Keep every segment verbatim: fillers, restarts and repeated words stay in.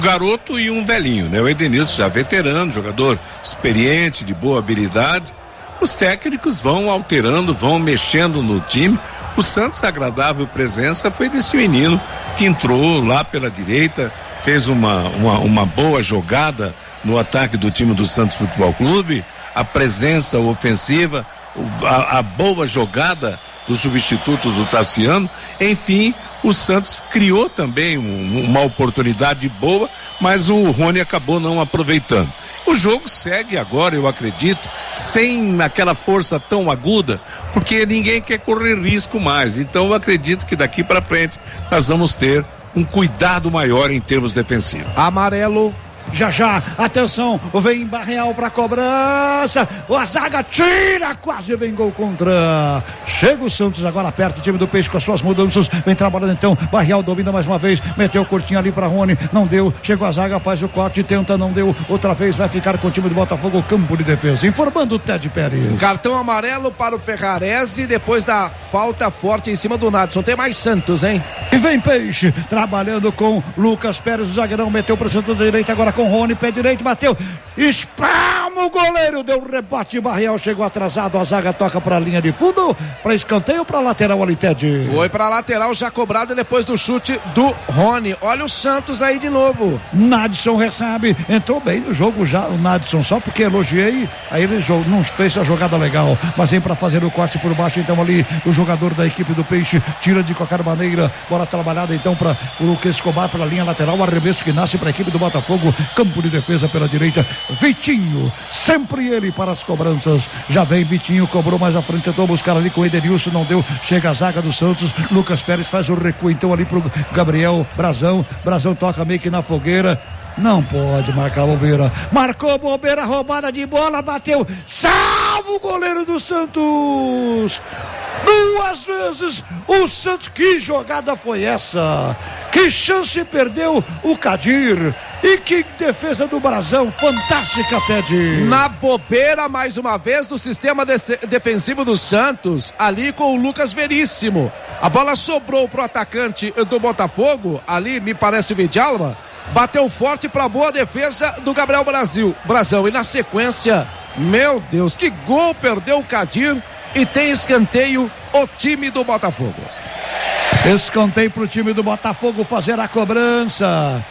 garoto e um velhinho, né? O Edenilson já veterano, jogador experiente, de boa habilidade. Os técnicos vão alterando, vão mexendo no time. O Santos, a agradável presença foi desse menino que entrou lá pela direita, fez uma, uma, uma boa jogada no ataque do time do Santos Futebol Clube, a presença ofensiva, a, a boa jogada do substituto do Tassiano. Enfim, o Santos criou também um, uma oportunidade boa, mas o Rony acabou não aproveitando. O jogo segue agora, eu acredito, sem aquela força tão aguda, porque ninguém quer correr risco mais. Então eu acredito que daqui para frente nós vamos ter um cuidado maior em termos defensivos. Amarelo. Já já, atenção, vem Barreal pra cobrança, a zaga tira, quase vem gol contra. Chega o Santos agora perto, o time do Peixe com as suas mudanças, vem trabalhando então, Barreal domina mais uma vez, meteu o curtinho ali pra Rony, não deu, chegou a zaga, faz o corte, tenta, não deu, outra vez vai ficar com o time do Botafogo, campo de defesa, informando o Ted Pérez. Cartão amarelo para o Ferrarese, depois da falta forte em cima do Nadson, tem mais Santos, hein? E vem Peixe, trabalhando com Lucas Pérez, o zagueirão, meteu para o centro da direita, agora com Rony, pé direito, bateu, espalma o goleiro, deu um rebote, Barreal chegou atrasado, a zaga toca para a linha de fundo, para escanteio ou para lateral ali, Ted? Foi para lateral, já cobrado depois do chute do Rony. Olha o Santos aí de novo. Nadson recebe, entrou bem no jogo já, o Nadson, só porque elogiei, aí ele não fez a jogada legal, mas vem para fazer o corte por baixo, então ali o jogador da equipe do Peixe tira de qualquer maneira, bola trabalhada então para o Lucas Escobar pela linha lateral, o arremesso que nasce para a equipe do Botafogo, campo de defesa pela direita, Vitinho, sempre ele para as cobranças, já vem Vitinho, cobrou mais à frente, tentou buscar ali com o Edenilson, não deu, chega a zaga do Santos, Lucas Pérez faz o recuo então ali pro Gabriel Brazão, Brazão toca meio que na fogueira, não pode marcar bobeira, marcou bobeira, roubada de bola, bateu, salva o goleiro do Santos, duas vezes o Santos, que jogada foi essa? Que chance perdeu o Kadir, e que defesa do Brazão, fantástica, Ted. Na bobeira mais uma vez do sistema de- defensivo do Santos, ali com o Lucas Veríssimo, a bola sobrou pro atacante do Botafogo, ali me parece o Vidalma, bateu forte pra boa defesa do Gabriel Brasil, Brazão, e na sequência, meu Deus, que gol perdeu o Kadir, e tem escanteio o time do Botafogo. Escanteio pro time do Botafogo fazer a cobrança.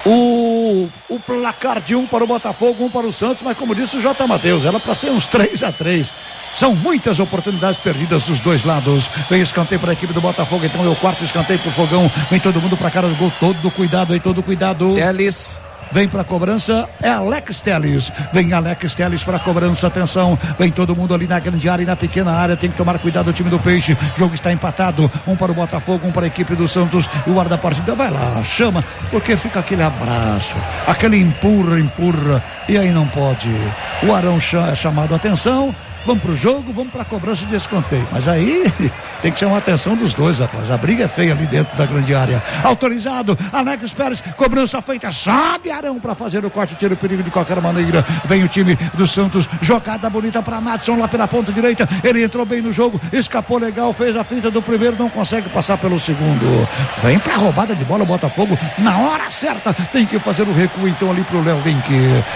O, o placar de um para o Botafogo, um para o Santos, mas como disse o J. Matheus, era para ser uns três a três. São muitas oportunidades perdidas dos dois lados. Vem escanteio para a equipe do Botafogo, então é o quarto escanteio pro Fogão. Vem todo mundo para cara do gol, todo cuidado aí, todo cuidado. Teles. Vem para a cobrança, é Alex Telles. Vem Alex Telles para a cobrança, atenção. Vem todo mundo ali na grande área e na pequena área. Tem que tomar cuidado o time do Peixe. O jogo está empatado. Um para o Botafogo, um para a equipe do Santos. E o guarda-partida vai lá, chama, porque fica aquele abraço, aquele empurra, empurra. E aí não pode. O Arão é chamado a atenção. Vamos pro jogo, vamos pra cobrança de escanteio. Mas aí tem que chamar a atenção dos dois, rapaz. A briga é feia ali dentro da grande área. Autorizado, Alex Pérez, cobrança feita, sobe Arão pra fazer o corte, tira o perigo de qualquer maneira. Vem o time do Santos, jogada bonita pra Nadson lá pela ponta direita. Ele entrou bem no jogo, escapou legal, fez a finta do primeiro, não consegue passar pelo segundo. Vem pra roubada de bola o Botafogo, na hora certa, tem que fazer o recuo então ali pro Léo Link.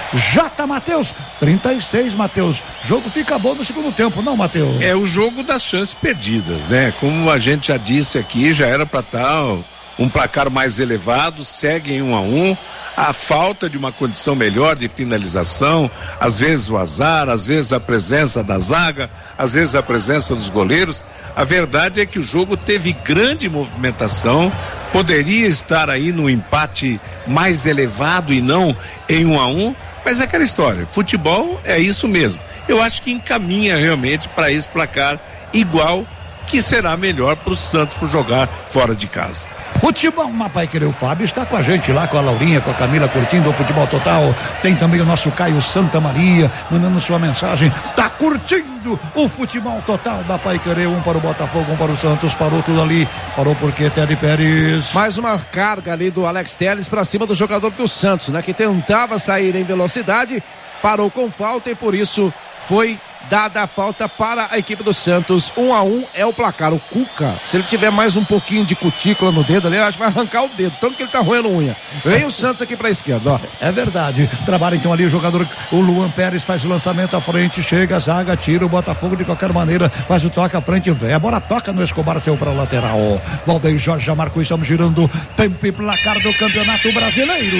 J. Matheus, trinta e seis, Matheus. Jogo fica bom no segundo tempo, não, Matheus? É o jogo das chances perdidas, né? Como a gente já disse aqui, já era para estar um placar mais elevado, segue em um a um, a falta de uma condição melhor de finalização, às vezes o azar, às vezes a presença da zaga, às vezes a presença dos goleiros. A verdade é que o jogo teve grande movimentação, poderia estar aí no empate mais elevado e não em um a um, mas é aquela história, futebol é isso mesmo. Eu acho que encaminha realmente para esse placar igual, que será melhor para o Santos por jogar fora de casa. Futebol, Pai Querer, o Fábio está com a gente lá, com a Laurinha, com a Camila, curtindo o Futebol Total. Tem também o nosso Caio Santa Maria, mandando sua mensagem, tá curtindo o Futebol Total da Pai Querer, um para o Botafogo, um para o Santos, parou tudo ali, parou porque Ted Pérez. Mais uma carga ali do Alex Telles para cima do jogador do Santos, né? Que tentava sair em velocidade, parou com falta e por isso foi dada a falta para a equipe do Santos. Um a um é o placar. O Cuca, se ele tiver mais um pouquinho de cutícula no dedo ali, eu acho que vai arrancar o dedo, tanto que ele tá roendo unha. Vem o Santos aqui pra esquerda, ó. É verdade, trabalha então ali o jogador, o Luan Pérez faz o lançamento à frente, chega a zaga, tira o Botafogo de qualquer maneira, faz o toque à frente, vem, a bola toca no Escobar, saiu para a lateral. Valdeir Jorge já marcou, estamos girando tempo e placar do Campeonato Brasileiro.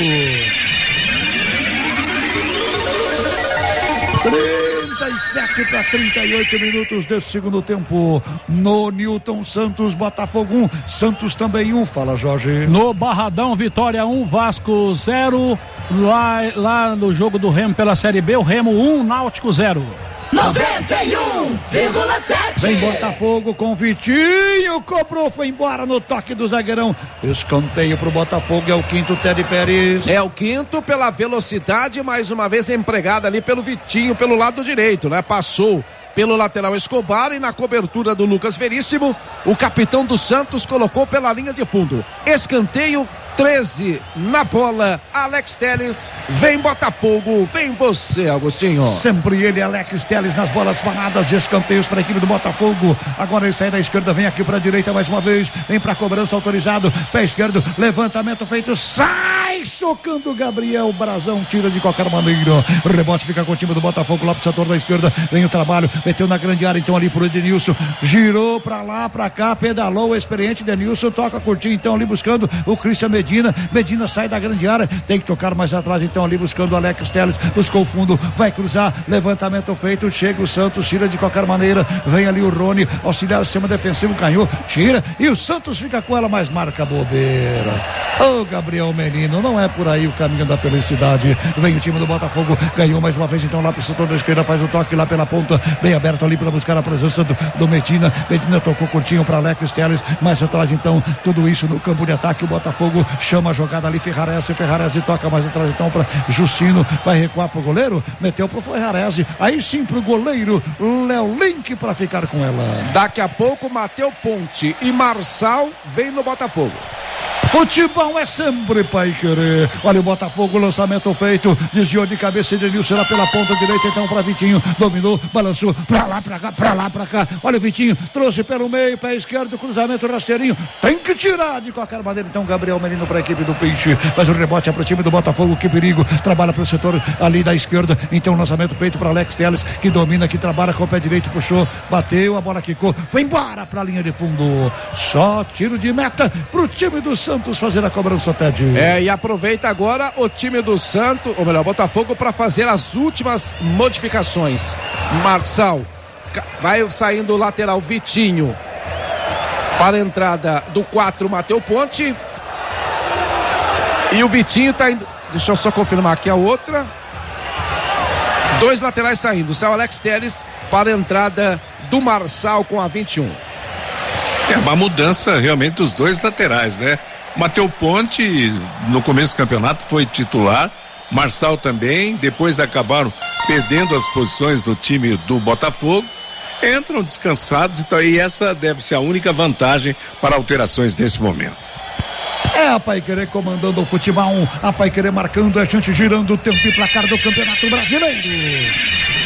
trinta e sete para trinta e oito minutos desse segundo tempo. No Newton Santos, Botafogo um, Santos também um. Fala, Jorge. No Barradão, Vitória um, Vasco zero. Lá, lá no jogo do Remo pela Série B, o Remo um, Náutico zero. noventa e um vírgula sete. Vem Botafogo com Vitinho, cobrou, foi embora no toque do zagueirão. Escanteio pro Botafogo, é o quinto, Teddy Pérez. É o quinto pela velocidade, mais uma vez empregada ali pelo Vitinho, pelo lado direito, né? Passou pelo lateral Escobar e na cobertura do Lucas Veríssimo, o capitão do Santos colocou pela linha de fundo. Escanteio, treze na bola, Alex Telles, vem Botafogo, vem você, Agostinho. Sempre ele, Alex Telles, nas bolas paradas de escanteios para a equipe do Botafogo. Agora ele sai da esquerda, vem aqui para a direita mais uma vez, vem para a cobrança, autorizado, pé esquerdo, levantamento feito, sai socando o Gabriel Brazão, tira de qualquer maneira, rebote fica com o time do Botafogo lá pro setor da esquerda, vem o trabalho, meteu na grande área então ali pro Edenilson, girou para lá, para cá, pedalou o experiente Edenilson, toca curtinho então ali buscando o Christian Medina. Medina, Medina sai da grande área, tem que tocar mais atrás então ali buscando o Alex Telles, buscou o fundo, vai cruzar, levantamento feito, chega o Santos, tira de qualquer maneira, vem ali o Rony, auxiliar o sistema defensivo, ganhou, tira e o Santos fica com ela, mas marca bobeira. Ô oh, Gabriel Menino, não é por aí o caminho da felicidade. Vem o time do Botafogo, ganhou mais uma vez então lá pro setor da esquerda, faz o toque lá pela ponta, bem aberto ali para buscar a presença do, do Medina, Medina tocou curtinho para Alex Telles, mais atrás então, tudo isso no campo de ataque, o Botafogo chama a jogada ali, Ferrarese, Ferrarese toca mais atrás então para Justino, vai recuar pro goleiro, meteu pro Ferrarese, aí sim pro goleiro Léo Link para ficar com ela. Daqui a pouco Mateu Ponte e Marçal vem no Botafogo. Futebol é sempre pai querer. Olha o Botafogo, lançamento feito, desviou de cabeça de Nilson lá pela ponta direita então para Vitinho, dominou, balançou pra lá, pra cá, pra lá, pra cá. Olha o Vitinho, trouxe pelo meio, pé esquerdo, cruzamento rasteirinho, tem que tirar de qualquer maneira então Gabriel Menino para a equipe do Peixe, mas o rebote é pro time do Botafogo, que perigo, trabalha pro setor ali da esquerda, então lançamento feito para Alex Telles, que domina, que trabalha com o pé direito, puxou, bateu, a bola quicou, foi embora pra linha de fundo, só tiro de meta pro time do Santos fazer a cobrança, Ted. É, e aproveita agora o time do Santos, ou melhor, Botafogo, para fazer as últimas modificações. Marçal, vai saindo o lateral Vitinho para a entrada do quatro, Mateu Ponte. E o Vitinho tá indo, deixa eu só confirmar aqui a outra. Dois laterais saindo, sai o Alex Telles para a entrada do Marçal com a vinte e um. É uma mudança realmente dos dois laterais, né? Mateu Ponte, no começo do campeonato, foi titular, Marçal também, depois acabaram perdendo as posições do time do Botafogo, entram descansados, então aí essa deve ser a única vantagem para alterações nesse momento. É a Paiquerê comandando o futebol, a Paiquerê marcando, a gente girando o tempo e placar do Campeonato Brasileiro.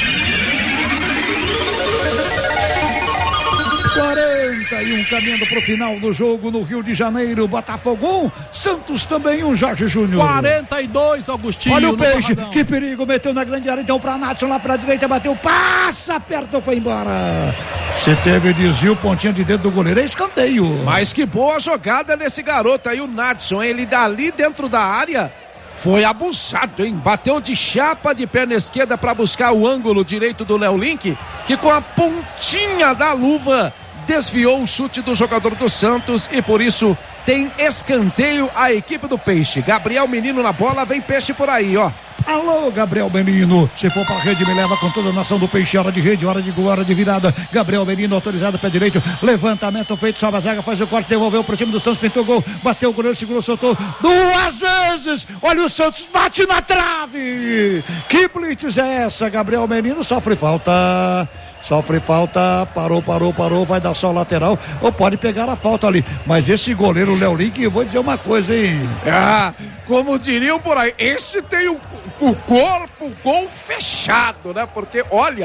quarenta e um caminhando pro final do jogo no Rio de Janeiro, Botafogo um, Santos também um, Jorge Júnior. quarenta e dois, Agostinho. Olha o Peixe, que perigo, meteu na grande área, então pra Natson lá pra direita, bateu, passa, perto, foi embora. Se teve desvio, pontinha de dedo do goleiro, é escanteio. Mas que boa jogada nesse garoto aí, o Natson, ele dali dentro da área foi abusado, hein? Bateu de chapa de perna esquerda para buscar o ângulo direito do Léo Link, que com a pontinha da luva desviou o chute do jogador do Santos e por isso tem escanteio a equipe do Peixe. Gabriel Menino na bola, vem Peixe por aí, ó. Alô, Gabriel Menino, se for pra rede me leva com toda a nação do Peixe, hora de rede, hora de gol, hora de virada. Gabriel Menino autorizado, pé direito, levantamento feito, salva a zaga, faz o corte, devolveu pro time do Santos, pintou gol, bateu o goleiro, segurou, soltou duas vezes, olha o Santos, bate na trave, que blitz é essa? Gabriel Menino sofre falta. Sofre falta, parou, parou, parou, vai dar só lateral, ou pode pegar a falta ali, mas esse goleiro Léo Link, eu vou dizer uma coisa, hein? Ah, como diriam por aí, esse tem o, o corpo, o gol fechado, né? Porque, olha,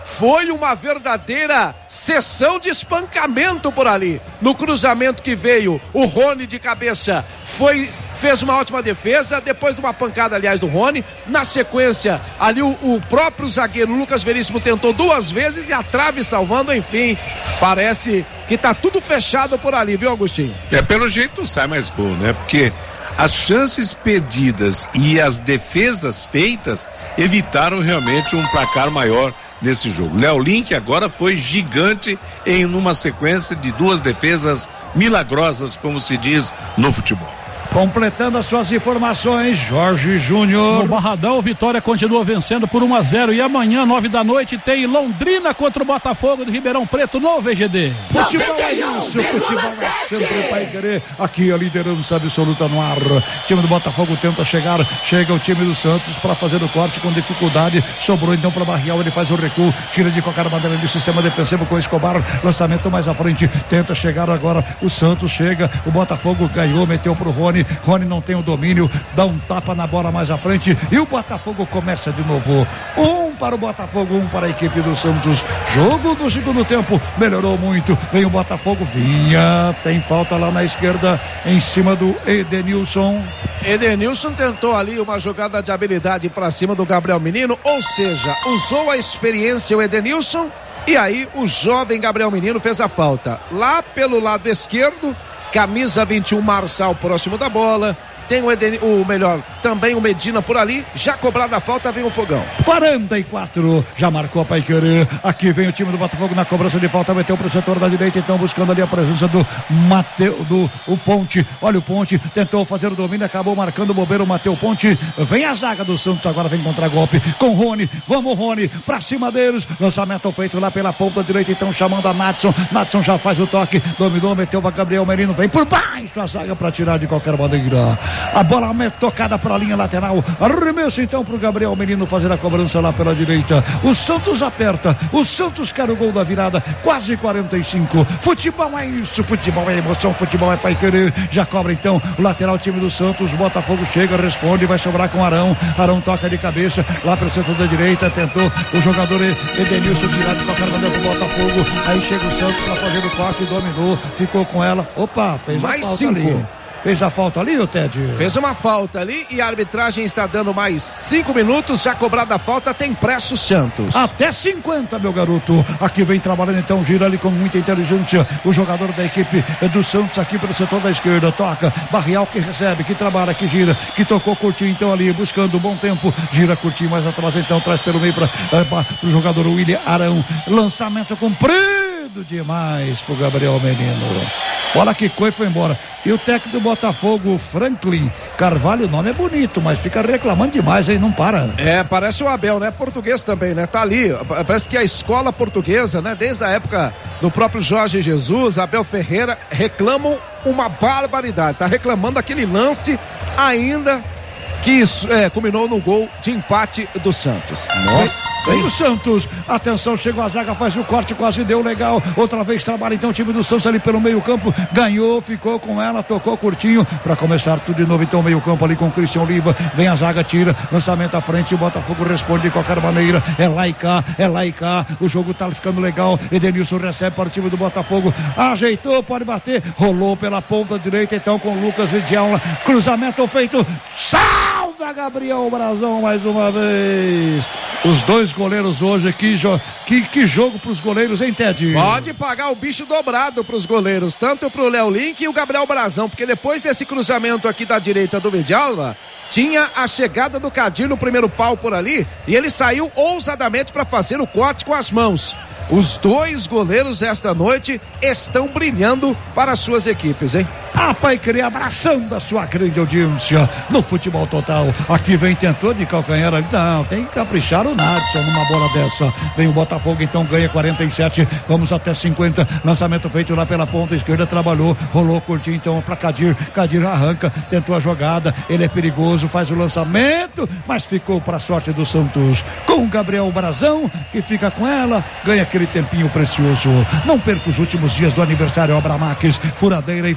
foi uma verdadeira sessão de espancamento por ali. No cruzamento que veio, o Rony de cabeça foi, fez uma ótima defesa, depois de uma pancada, aliás, do Rony. Na sequência, ali o, o próprio zagueiro Lucas Veríssimo tentou duas vezes e a trave salvando, enfim, parece que tá tudo fechado por ali, viu, Agostinho? É, pelo jeito não sai mais gol, né? Porque as chances perdidas e as defesas feitas evitaram realmente um placar maior nesse jogo. Léo Link agora foi gigante em uma sequência de duas defesas milagrosas, como se diz no futebol. Completando as suas informações, Jorge Júnior. No Barradão, Vitória continua vencendo por um a zero. E amanhã, nove da noite, tem Londrina contra o Botafogo de Ribeirão Preto no V G D. Futebol é isso, futebol é sempre Pai Querer. Aqui a liderança absoluta no ar. O time do Botafogo tenta chegar, chega o time do Santos para fazer o corte com dificuldade. Sobrou então para Barrial, ele faz o recuo, tira de qualquer maneira do sistema defensivo com o Escobar. Lançamento mais à frente, tenta chegar agora. O Santos chega, o Botafogo ganhou, meteu pro Rony. Rony não tem o domínio, dá um tapa na bola mais à frente e o Botafogo começa de novo. Um para o Botafogo, um para a equipe do Santos. Jogo do segundo tempo, melhorou muito. Vem o Botafogo, vinha, tem falta lá na esquerda em cima do Edenilson. Edenilson tentou ali uma jogada de habilidade para cima do Gabriel Menino, ou seja, usou a experiência o Edenilson e aí o jovem Gabriel Menino fez a falta. Lá pelo lado esquerdo, camisa vinte e um, Marçal próximo da bola. Tem o, Eden, o melhor, também o Medina por ali. Já cobrada a falta, vem o Fogão. quarenta e quatro, já marcou a Paiquerê. Aqui vem o time do Botafogo na cobrança de falta. Meteu pro setor da direita, então buscando ali a presença do Mateu, do o Ponte. Olha o Ponte, tentou fazer o domínio, acabou marcando o bobeiro, o Mateu Ponte. Vem a zaga do Santos, agora vem contra golpe com o Rony. Vamos, Rony, pra cima deles. Lançamento feito lá pela ponta direita, então chamando a Natson. Natson já faz o toque, dominou, meteu pra Gabriel Menino. Vem por baixo a zaga pra tirar de qualquer maneira. A bola é tocada para a linha lateral. Arremesso então para o Gabriel Menino fazer a cobrança lá pela direita. O Santos aperta. O Santos quer o gol da virada. Quase quarenta e cinco. Futebol é isso. Futebol é emoção. Futebol é Pai Querer. Já cobra então o lateral time do Santos. Botafogo chega, responde. Vai sobrar com Arão. Arão toca de cabeça lá pelo centro da direita. Tentou o jogador Edenilson tirar de qualquer maneira do Botafogo. Aí chega o Santos para fazer o corte. Dominou. Ficou com ela. Opa, fez mais a falta cinco. Ali. Fez a falta ali, o Ted? Fez uma falta ali e a arbitragem está dando mais cinco minutos. Já cobrada a falta, tem pressa o Santos. Até cinquenta, meu garoto. Aqui vem trabalhando então, gira ali com muita inteligência. O jogador da equipe do Santos aqui pelo setor da esquerda. Toca, Barrial que recebe, que trabalha, que gira, que tocou curtinho então ali, buscando um bom tempo. Gira curtinho mais atrás então, traz pelo meio para o jogador William Arão. Lançamento comprido demais pro Gabriel Menino. Bola que coi, foi embora. E o técnico do Botafogo, Franklin Carvalho, o nome é bonito, mas fica reclamando demais, hein? Não para. É, parece o Abel, né? Português também, né? Tá ali, parece que a escola portuguesa, né? Desde a época do próprio Jorge Jesus, Abel Ferreira, reclamam uma barbaridade. Tá reclamando aquele lance ainda que isso, é, culminou no gol de empate do Santos. Nossa, vem o Santos, atenção, chegou a zaga, faz o corte, quase deu legal, outra vez trabalha então o time do Santos ali pelo meio campo, ganhou, ficou com ela, tocou curtinho, para começar tudo de novo, então meio campo ali com o Christian Oliva, vem a zaga, tira, lançamento à frente, o Botafogo responde de qualquer maneira, é lá e cá, é lá e cá, o jogo tá ficando legal, Edenilson recebe para o time do Botafogo, ajeitou, pode bater, rolou pela ponta direita, então com o Lucas Vidal, cruzamento feito, salva Gabriel Brazão mais uma vez. Os dois goleiros hoje, que, jo- que, que jogo pros goleiros, hein, Ted? Pode pagar o bicho dobrado pros goleiros, tanto pro Léo Link e o Gabriel Brazão, porque depois desse cruzamento aqui da direita do Vidalva, tinha a chegada do Cadir no primeiro pau por ali, e ele saiu ousadamente para fazer o corte com as mãos. Os dois goleiros esta noite estão brilhando para as suas equipes, hein? A Paiquerê abraçando a sua grande audiência no futebol total. Aqui vem, tentou de calcanhar. Não, tem que caprichar o Nadson numa bola dessa. Vem o Botafogo, então ganha quarenta e sete. Vamos até cinquenta. Lançamento feito lá pela ponta esquerda. Trabalhou, rolou curtinho então para Cadir. Cadir arranca, tentou a jogada. Ele é perigoso, faz o lançamento, mas ficou para a sorte do Santos. Com o Gabriel Brazão, que fica com ela, ganha aquele tempinho precioso. Não perca os últimos dias do aniversário Abramax, furadeira e parafuso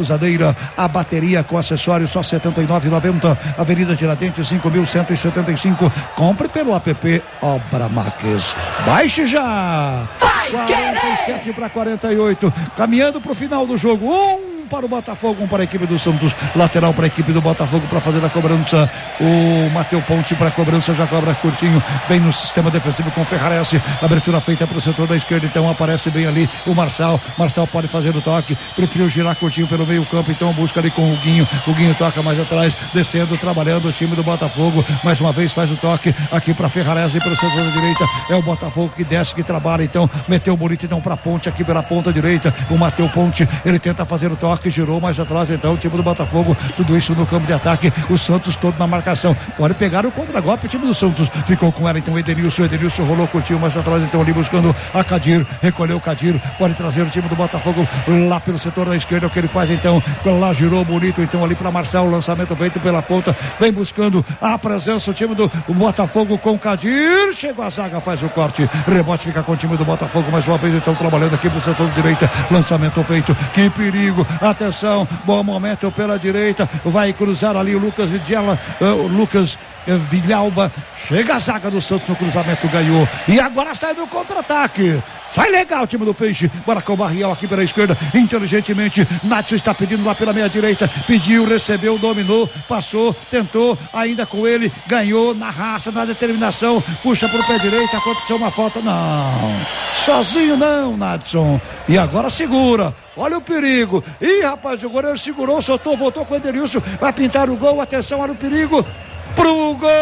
parafusadeira, a bateria com acessórios só setenta e nove reais e noventa centavos, Avenida Tiradentes cinco mil cento e setenta e cinco. Compre pelo app Obra Max. Baixe já. quarenta e sete para quarenta e oito, caminhando para o final do jogo. Um para o Botafogo, um para a equipe do Santos, lateral para a equipe do Botafogo para fazer a cobrança. O Mateu Ponte para a cobrança, já cobra curtinho, vem no sistema defensivo com o Ferrarese, abertura feita para o setor da esquerda, então aparece bem ali o Marçal. Marçal pode fazer o toque, preferiu girar curtinho pelo meio campo, então busca ali com o Guinho. O Guinho toca mais atrás, descendo, trabalhando o time do Botafogo, mais uma vez faz o toque aqui para Ferrarese, para o setor da direita. É o Botafogo que desce, que trabalha, então meteu bonito então para Ponte aqui pela ponta direita. O Mateu Ponte, ele tenta fazer o toque, que girou mais atrás, então o time do Botafogo, tudo isso no campo de ataque, o Santos todo na marcação, pode pegar o contra-golpe, o time do Santos ficou com ela, então Edenilson, Edenilson rolou, curtiu mais atrás, então ali buscando a Kadir, recolheu o Kadir, pode trazer o time do Botafogo lá pelo setor da esquerda, o que ele faz então, lá girou bonito, então ali para Marcelo, lançamento feito pela ponta, vem buscando a presença, o time do Botafogo com o Kadir, chegou a zaga, faz o corte, rebote fica com o time do Botafogo, mais uma vez então trabalhando aqui pro setor da direita, lançamento feito, que perigo, atenção, bom momento pela direita, vai cruzar ali o Lucas Videla, uh, o Lucas uh, Vilhalba, chega a zaga do Santos no cruzamento, ganhou, e agora sai do contra-ataque, sai legal o time do Peixe, bora com o Barrial aqui pela esquerda, inteligentemente, Natson está pedindo lá pela meia direita, pediu, recebeu, dominou, passou, tentou, ainda com ele, ganhou na raça, na determinação, puxa pro pé direito, aconteceu uma falta, não, sozinho não, Natson, e agora segura, olha o perigo, ih rapaz, o goleiro segurou, soltou, voltou com o Edenilson, vai pintar o gol, atenção, olha o perigo, pro gol!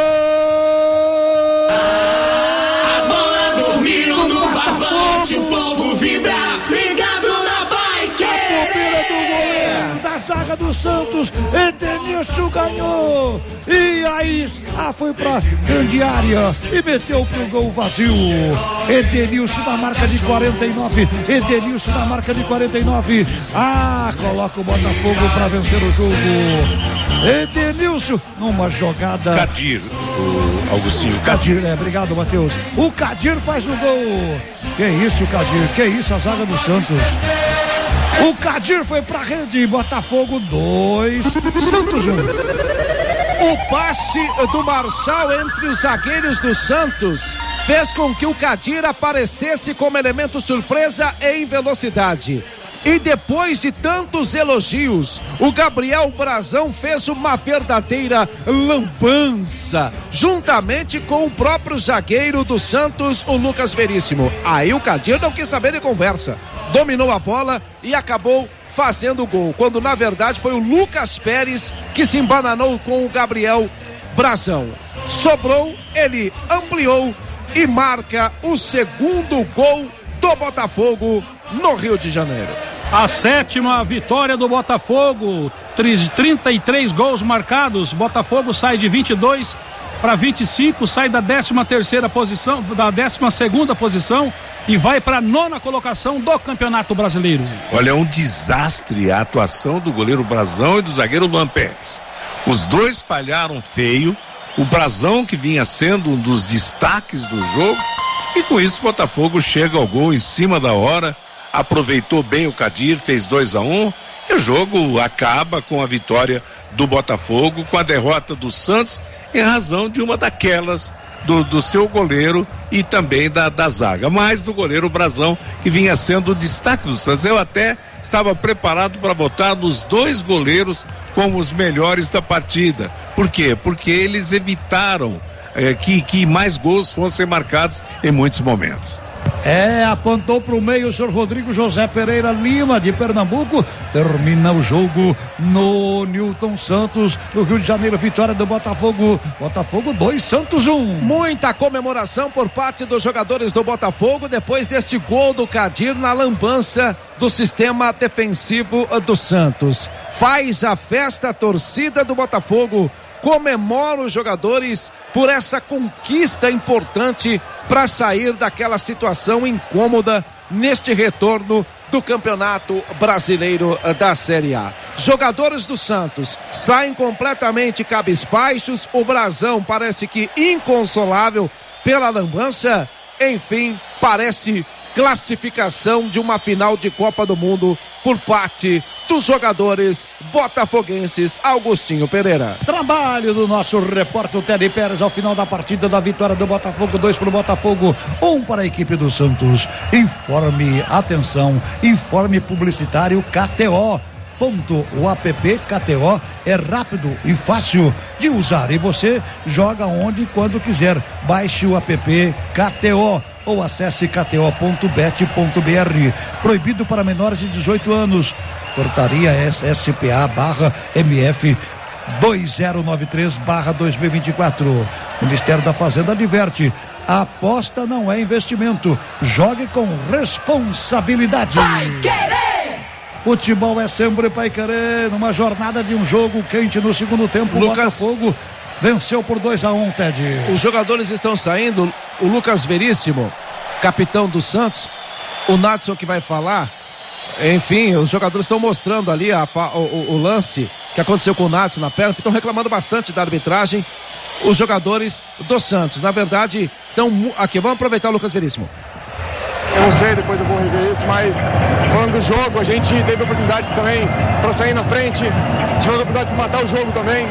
A bola dormiu no barbante, o povo vibra, ligado na bike. A bobeira do goleiro da zaga do Santos, Edenilson ganhou, e aí, ah, foi pra grande área e meteu pro gol vazio. Edenilson na marca de quarenta e nove, Edenilson na marca de quarenta e nove, ah, coloca o Botafogo pra vencer o jogo. Edenilson numa jogada. Kadir, o Augustinho. Kadir, Kadir é, obrigado, Matheus. O Kadir faz o gol. Que isso, Kadir, que isso, a zaga do Santos. O Kadir foi pra rede, Botafogo dois, Santos um. O passe do Marçal entre os zagueiros do Santos fez com que o Kadir aparecesse como elemento surpresa em velocidade. E depois de tantos elogios, o Gabriel Brazão fez uma verdadeira lambança, juntamente com o próprio zagueiro do Santos, o Lucas Veríssimo. Aí o Kadir não quis saber de conversa, dominou a bola e acabou fazendo o gol, quando na verdade foi o Lucas Pérez que se embananou com o Gabriel Brazão. Sobrou, ele ampliou e marca o segundo gol do Botafogo no Rio de Janeiro. A sétima vitória do Botafogo, trinta e três gols marcados. Botafogo sai de vinte e dois para vinte e cinco, sai da décima terceira posição, da décima segunda posição e vai para a nona colocação do Campeonato Brasileiro. Olha, é um desastre a atuação do goleiro Brazão e do zagueiro Luan Pérez. Os dois falharam feio. O Brazão, que vinha sendo um dos destaques do jogo, e com isso o Botafogo chega ao gol em cima da hora, aproveitou bem o Kadir, fez dois a um, e o jogo acaba com a vitória do Botafogo, com a derrota do Santos, em razão de uma daquelas do, do seu goleiro e também da, da zaga, mais do goleiro Brazão, que vinha sendo o destaque do Santos. Eu até estava preparado para votar nos dois goleiros como os melhores da partida. Por quê? Porque eles evitaram é, que, que mais gols fossem marcados em muitos momentos. É, apontou para o meio o senhor Rodrigo José Pereira Lima, de Pernambuco. Termina o jogo no Newton Santos, no Rio de Janeiro. Vitória do Botafogo. Botafogo dois, Santos um. Muita comemoração por parte dos jogadores do Botafogo depois deste gol do Kadir na lambança do sistema defensivo do Santos. Faz a festa a torcida do Botafogo, comemora os jogadores por essa conquista importante para sair daquela situação incômoda neste retorno do Campeonato Brasileiro da Série A. Jogadores do Santos saem completamente cabisbaixos, o Brazão parece que inconsolável pela lambança, enfim, parece classificação de uma final de Copa do Mundo por parte dos jogadores botafoguenses. Augustinho Pereira. Trabalho do nosso repórter Teddy Pérez ao final da partida da vitória do Botafogo, dois para o Botafogo, um para a equipe do Santos. Informe, atenção, informe publicitário K T O. Ponto. O app K T O é rápido e fácil de usar e você joga onde e quando quiser. Baixe o app K T O ou acesse k t o ponto bet ponto b r. Proibido para menores de dezoito anos. Portaria S S P A barra M F dois zero nove três barra dois mil e vinte e quatro. Ministério da Fazenda adverte: a aposta não é investimento. Jogue com responsabilidade. Vai querer! Futebol é sempre Pai Querer. Numa jornada de um jogo quente no segundo tempo, Lucas... o Botafogo venceu por dois a um, Ted. Os jogadores estão saindo. O Lucas Veríssimo, capitão do Santos, o Nadson que vai falar. Enfim, os jogadores estão mostrando ali a, o, o, o lance que aconteceu com o Nadson na perna. Estão reclamando bastante da arbitragem. Os jogadores do Santos, na verdade, estão aqui. Vamos aproveitar o Lucas Veríssimo. Eu não sei, depois eu vou rever isso, mas falando do jogo, a gente teve oportunidade também para sair na frente, tivemos a oportunidade de matar o jogo também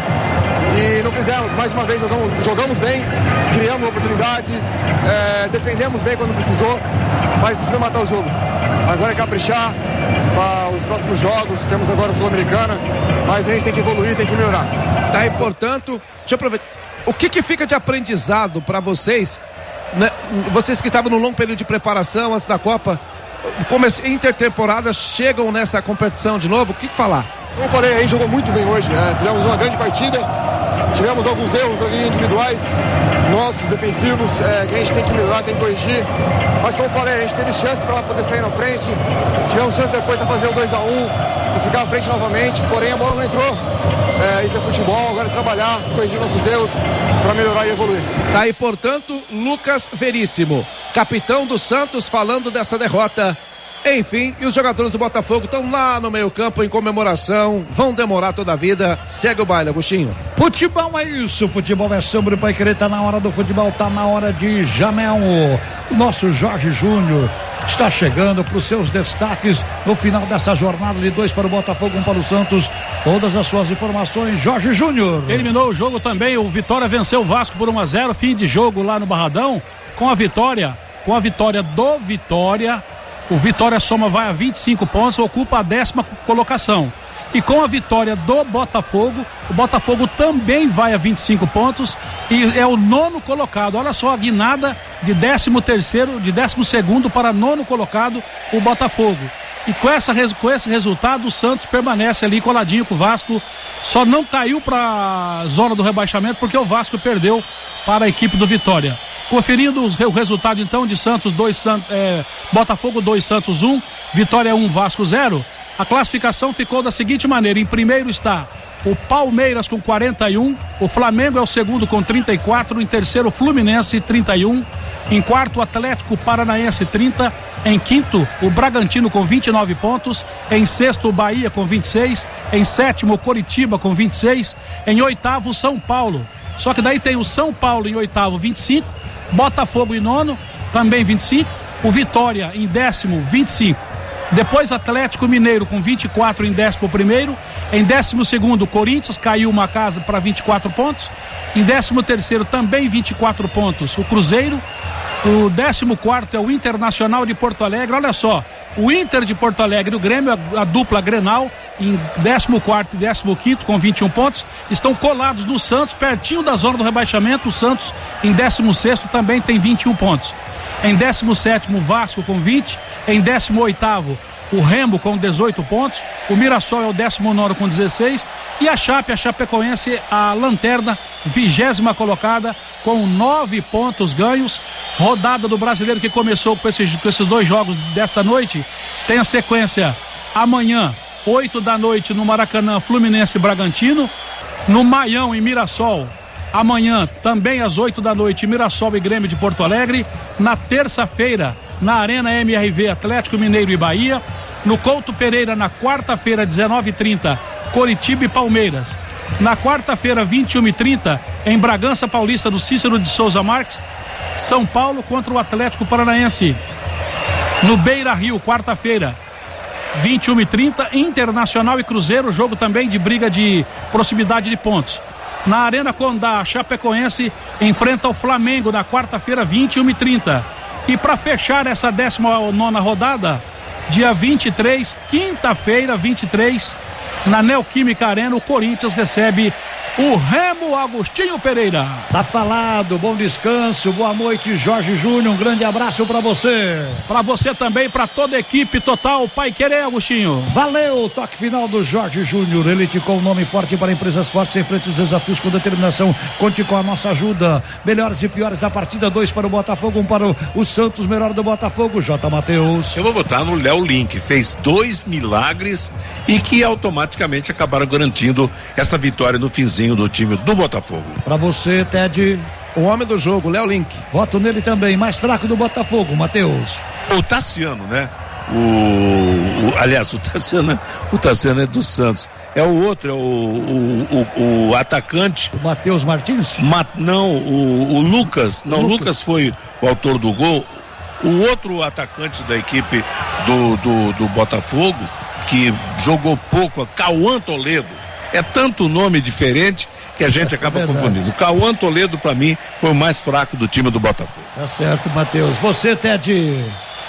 e não fizemos. Mais uma vez jogamos, jogamos bem, criamos oportunidades, é, defendemos bem quando precisou, mas precisa matar o jogo. Agora é caprichar para os próximos jogos, temos agora a Sul-Americana, mas a gente tem que evoluir, tem que melhorar. Tá, e portanto, deixa eu aproveitar. O que que fica de aprendizado para vocês? Né? Vocês que estavam num longo período de preparação antes da Copa, como intertemporada, chegam nessa competição de novo, o que, que falar? Como eu falei, a gente jogou muito bem hoje, né? Fizemos uma grande partida, tivemos alguns erros ali individuais, nossos, defensivos, é, que a gente tem que melhorar, tem que corrigir, mas como eu falei, a gente teve chance para poder sair na frente, tivemos chance depois de fazer o dois a um e ficar à frente novamente, porém a bola não entrou. É, isso é futebol, agora é trabalhar, corrigir nossos erros para melhorar e evoluir. Tá aí, portanto, Lucas Veríssimo, capitão do Santos, falando dessa derrota. Enfim, e os jogadores do Botafogo estão lá no meio campo em comemoração, vão demorar toda a vida. Segue o baile, Agostinho. Futebol é isso, futebol é sempre Pai Querer. Tá na hora do futebol, tá na hora de Jamel. O nosso Jorge Júnior está chegando para os seus destaques no final dessa jornada de dois para o Botafogo, um para o Santos. Todas as suas informações, Jorge Júnior. Terminou o jogo também, o Vitória venceu o Vasco por um a zero, fim de jogo lá no Barradão, com a vitória, com a vitória do Vitória, o Vitória soma vai a vinte e cinco pontos, ocupa a décima colocação. E com a vitória do Botafogo, o Botafogo também vai a vinte e cinco pontos e é o nono colocado. Olha só a guinada de décimo terceiro, de décimo segundo para nono colocado, o Botafogo. E com, essa, com esse resultado, o Santos permanece ali coladinho com o Vasco. Só não caiu para a zona do rebaixamento porque o Vasco perdeu para a equipe do Vitória. Conferindo os, o resultado então de Santos dois, é, Botafogo dois, Santos um, Vitória um, Vasco zero. A classificação ficou da seguinte maneira: em primeiro está o Palmeiras com quarenta e um, o Flamengo é o segundo com trinta e quatro, em terceiro o Fluminense trinta e um, em quarto o Atlético Paranaense trinta, em quinto o Bragantino com vinte e nove pontos, em sexto o Bahia com vinte e seis, em sétimo o Coritiba com vinte e seis, em oitavo o São Paulo. Só que daí tem o São Paulo em oitavo vinte e cinco, Botafogo em nono também vinte e cinco, o Vitória em décimo vinte e cinco. Depois Atlético Mineiro com vinte e quatro em décimo primeiro, em décimo segundo Corinthians caiu uma casa para vinte e quatro pontos, em décimo terceiro também vinte e quatro pontos o Cruzeiro, o décimo quarto é o Internacional de Porto Alegre. Olha só, o Inter de Porto Alegre e o Grêmio, a, a dupla Grenal, em décimo quarto e décimo quinto com vinte e um pontos, estão colados no Santos, pertinho da zona do rebaixamento. O Santos em décimo sexto também tem vinte e um pontos. Em décimo sétimo o Vasco com vinte, em décimo oitavo o Remo com dezoito pontos, o Mirassol é o décimo nono com dezesseis e a Chape, a Chapecoense, a lanterna, vigésima colocada com nove pontos ganhos. Rodada do Brasileiro que começou com esses, com esses dois jogos desta noite, tem a sequência amanhã, oito da noite no Maracanã, Fluminense e Bragantino, no Maião em Mirassol, amanhã também às oito da noite, Mirassol e Grêmio de Porto Alegre. Na terça-feira, na Arena M R V, Atlético Mineiro e Bahia. No Couto Pereira, na quarta-feira, dezenove e trinta, Coritiba e Palmeiras. Na quarta-feira, vinte e uma e trinta, em Bragança Paulista, do Cícero de Souza Marques, São Paulo contra o Atlético Paranaense. No Beira Rio, quarta-feira, vinte e uma e trinta, Internacional e Cruzeiro, jogo também de briga de proximidade de pontos. Na Arena Condá, Chapecoense enfrenta o Flamengo na quarta-feira, vinte e uma e trinta. E para fechar essa décima nona rodada, dia vinte e três, quinta-feira, vinte e três, na Neoquímica Arena, o Corinthians recebe o Remo Agostinho Pereira. Tá falado, bom descanso, boa noite, Jorge Júnior, um grande abraço pra você. Pra você também, pra toda a equipe total, Pai Querer, Agostinho. Valeu, toque final do Jorge Júnior, elite com o nome forte para empresas fortes, enfrente os desafios com determinação, conte com a nossa ajuda. Melhores e piores da partida, dois para o Botafogo, um para o, o Santos, melhor do Botafogo, J. Matheus. Eu vou votar no Léo Link, fez dois milagres e que automaticamente acabaram garantindo essa vitória no finzinho do time do Botafogo. Pra você, Ted. O homem do jogo, Léo Link. Voto nele também, mais fraco do Botafogo, Matheus. O Tassiano, né? O, o aliás, o Tassiano, o Tassiano é do Santos. É o outro, é o, o, o, o atacante. O Matheus Martins? Ma, não, o, o Lucas. Não, o Lucas. Lucas foi o autor do gol. O outro atacante da equipe do, do, do Botafogo, que jogou pouco, Cauã Toledo. É tanto nome diferente que a gente acaba é confundindo. O Cauã Toledo, pra mim, foi o mais fraco do time do Botafogo. Tá certo, Matheus. Você, Ted.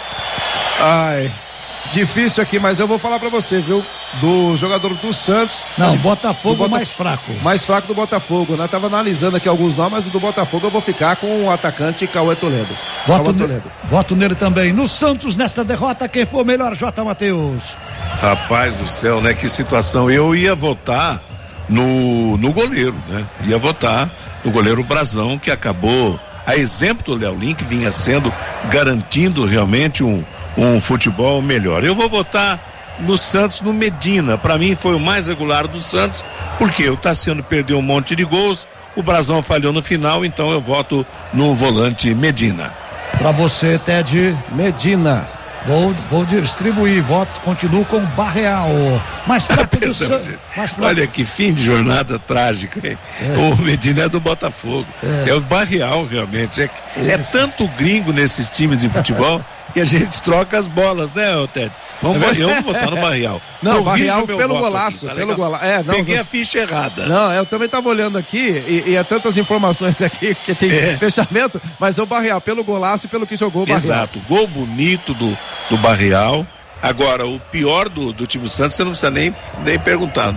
Ai, difícil aqui, mas eu vou falar pra você, viu? Do jogador do Santos. Não, do Botafogo Bota... mais fraco. Mais fraco do Botafogo, né? Tava analisando aqui alguns nomes, mas do Botafogo eu vou ficar com o atacante Cauã Toledo. Voto, Cauã ne... Toledo. Voto nele também. No Santos, nesta derrota, quem foi o melhor, J. Matheus? Rapaz do céu, né? Que situação. Eu ia votar no, no goleiro, né? Ia votar no goleiro Brazão, que acabou, a exemplo do Léo Link, vinha sendo, garantindo realmente um, um futebol melhor. Eu vou votar no Santos, no Medina. Para mim foi o mais regular do Santos, porque o Tassiano perdeu um monte de gols, o Brazão falhou no final, então eu voto no volante Medina. Para você, Ted. Medina. Vou, vou distribuir, voto, continuo com Barreal. Mais fraco do Santos. Olha que fim de jornada trágica, hein? É. O Medina é do Botafogo. É, é o Barreal, realmente. É, é tanto gringo nesses times de futebol que a gente troca as bolas, né, Ted? Vamos, eu vou votar no Barreal. Não, o Barreal pelo golaço. Aqui, tá pelo golaço. É, não, Peguei não... a ficha errada. Não, eu também estava olhando aqui e, e é tantas informações aqui que tem é. fechamento, mas é o Barreal pelo golaço e pelo que jogou o Barreal. Exato, gol bonito do, do Barreal. Agora, o pior do, do time do Santos, você não precisa nem, nem perguntar.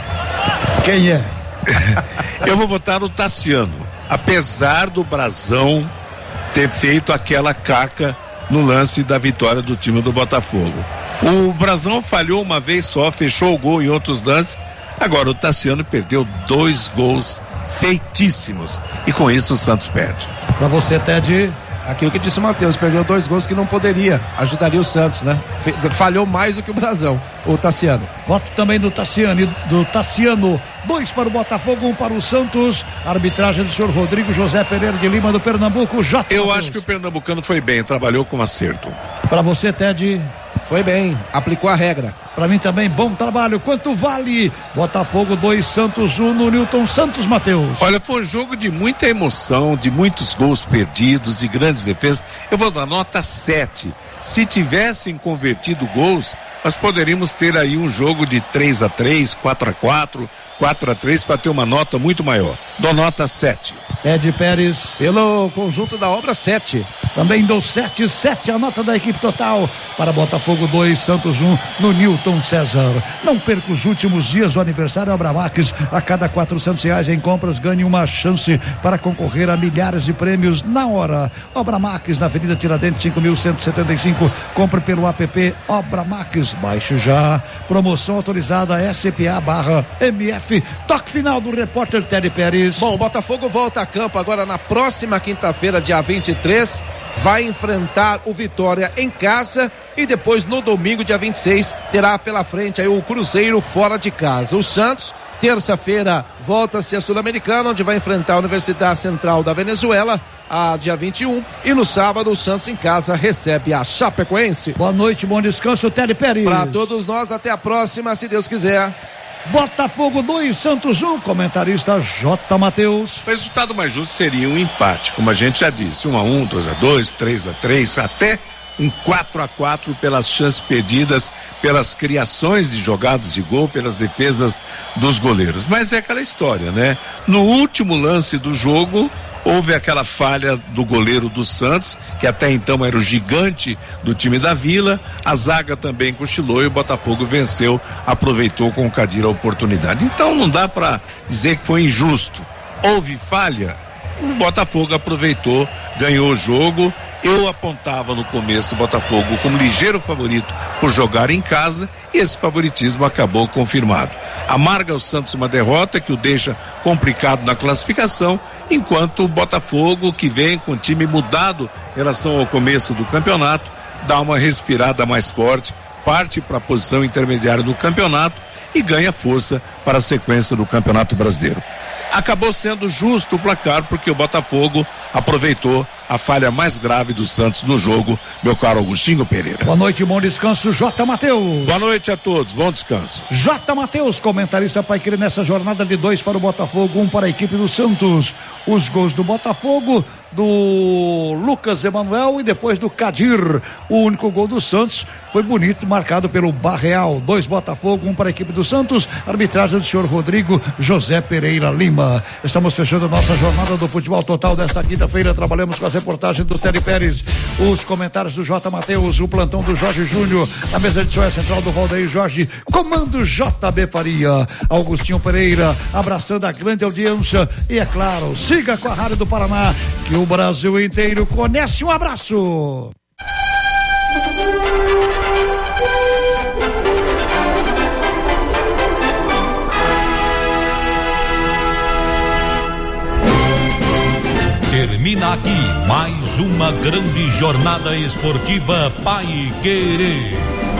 Quem é? Eu vou votar no Tassiano. Apesar do Brazão ter feito aquela caca no lance da vitória do time do Botafogo. O Brazão falhou uma vez só, fechou o gol em outros lances. Agora o Tassiano perdeu dois gols feitíssimos. E com isso o Santos perde. Pra você, Ted. Aquilo que disse o Matheus, perdeu dois gols que não poderia, ajudaria o Santos, né? Falhou mais do que o Brazão, o Tassiano. Voto também do Tassiano, do Tassiano, dois para o Botafogo, um para o Santos. Arbitragem do senhor Rodrigo José Pereira de Lima do Pernambuco. J. Eu Matheus. acho que o pernambucano foi bem, trabalhou com acerto. Para você, Ted. Foi bem, aplicou a regra. Para mim também, bom trabalho. Quanto vale? Botafogo dois, Santos um, no Newton Santos, Matheus. Olha, foi um jogo de muita emoção, de muitos gols perdidos, de grandes defesas. Eu vou dar nota sete. Se tivessem convertido gols, nós poderíamos ter aí um jogo de três a três, quatro a quatro, quatro a três para ter uma nota muito maior. Dou nota sete. Ed Pérez. Pelo conjunto da obra, sete. Também dou sete, sete a nota da equipe total para Botafogo dois, Santos um, no Newton César. Não perca os últimos dias do aniversário Abramax. A cada quatrocentos reais em compras, ganhe uma chance para concorrer a milhares de prêmios na hora. Abramax, na Avenida Tiradentes, cinco mil cento e setenta e cinco. Compre pelo app Abramax. Baixe já. Promoção autorizada S P A barra M F. Toque final do repórter Ted Pérez. Bom, o Botafogo volta a campo agora na próxima quinta-feira, dia vinte e três. Vai enfrentar o Vitória em casa e depois no domingo, dia vinte e seis, terá pela frente aí o Cruzeiro fora de casa. O Santos, terça-feira, volta-se a Sul-Americana, onde vai enfrentar a Universidade Central da Venezuela, a dia vinte e um, e no sábado o Santos em casa recebe a Chapecoense. Boa noite, bom descanso, Ted Pérez. Para todos nós, até a próxima, se Deus quiser. Botafogo dois, Santos um, comentarista J. Matheus. O resultado mais justo seria um empate, como a gente já disse, um a um, dois a dois, três a três, até um quatro a quatro pelas chances perdidas, pelas criações de jogadas de gol, pelas defesas dos goleiros. Mas é aquela história, né? No último lance do jogo, houve aquela falha do goleiro do Santos, que até então era o gigante do time da Vila. A zaga também cochilou e o Botafogo venceu, aproveitou com o Kadir a oportunidade. Então não dá para dizer que foi injusto. Houve falha, o Botafogo aproveitou, ganhou o jogo. Eu apontava no começo o Botafogo como ligeiro favorito por jogar em casa e esse favoritismo acabou confirmado. Amarga o Santos uma derrota que o deixa complicado na classificação, enquanto o Botafogo, que vem com o time mudado em relação ao começo do campeonato, dá uma respirada mais forte, parte para a posição intermediária do campeonato e ganha força para a sequência do Campeonato Brasileiro. Acabou sendo justo o placar porque o Botafogo aproveitou a falha mais grave do Santos no jogo, meu caro Augustinho Pereira. Boa noite, bom descanso, J. Matheus. Boa noite a todos, bom descanso. J. Matheus, comentarista Paiquerê nessa jornada de dois para o Botafogo, um para a equipe do Santos. Os gols do Botafogo, do Lucas Emanuel e depois do Kadir. O único gol do Santos foi bonito, marcado pelo Barreal. Dois Botafogo, um para a equipe do Santos. Arbitragem do senhor Rodrigo José Pereira Lima. Estamos fechando a nossa jornada do futebol total desta quinta-feira. Trabalhamos com as reportagens do Télio Pérez, os comentários do J. Matheus, o plantão do Jorge Júnior, a mesa de som central do Valdeir Jorge, comando J B Faria, Augustinho Pereira, abraçando a grande audiência e, é claro, siga com a Rádio do Paraná, que o Brasil inteiro conhece. Um abraço. Termina aqui mais uma grande jornada esportiva Paiquerê.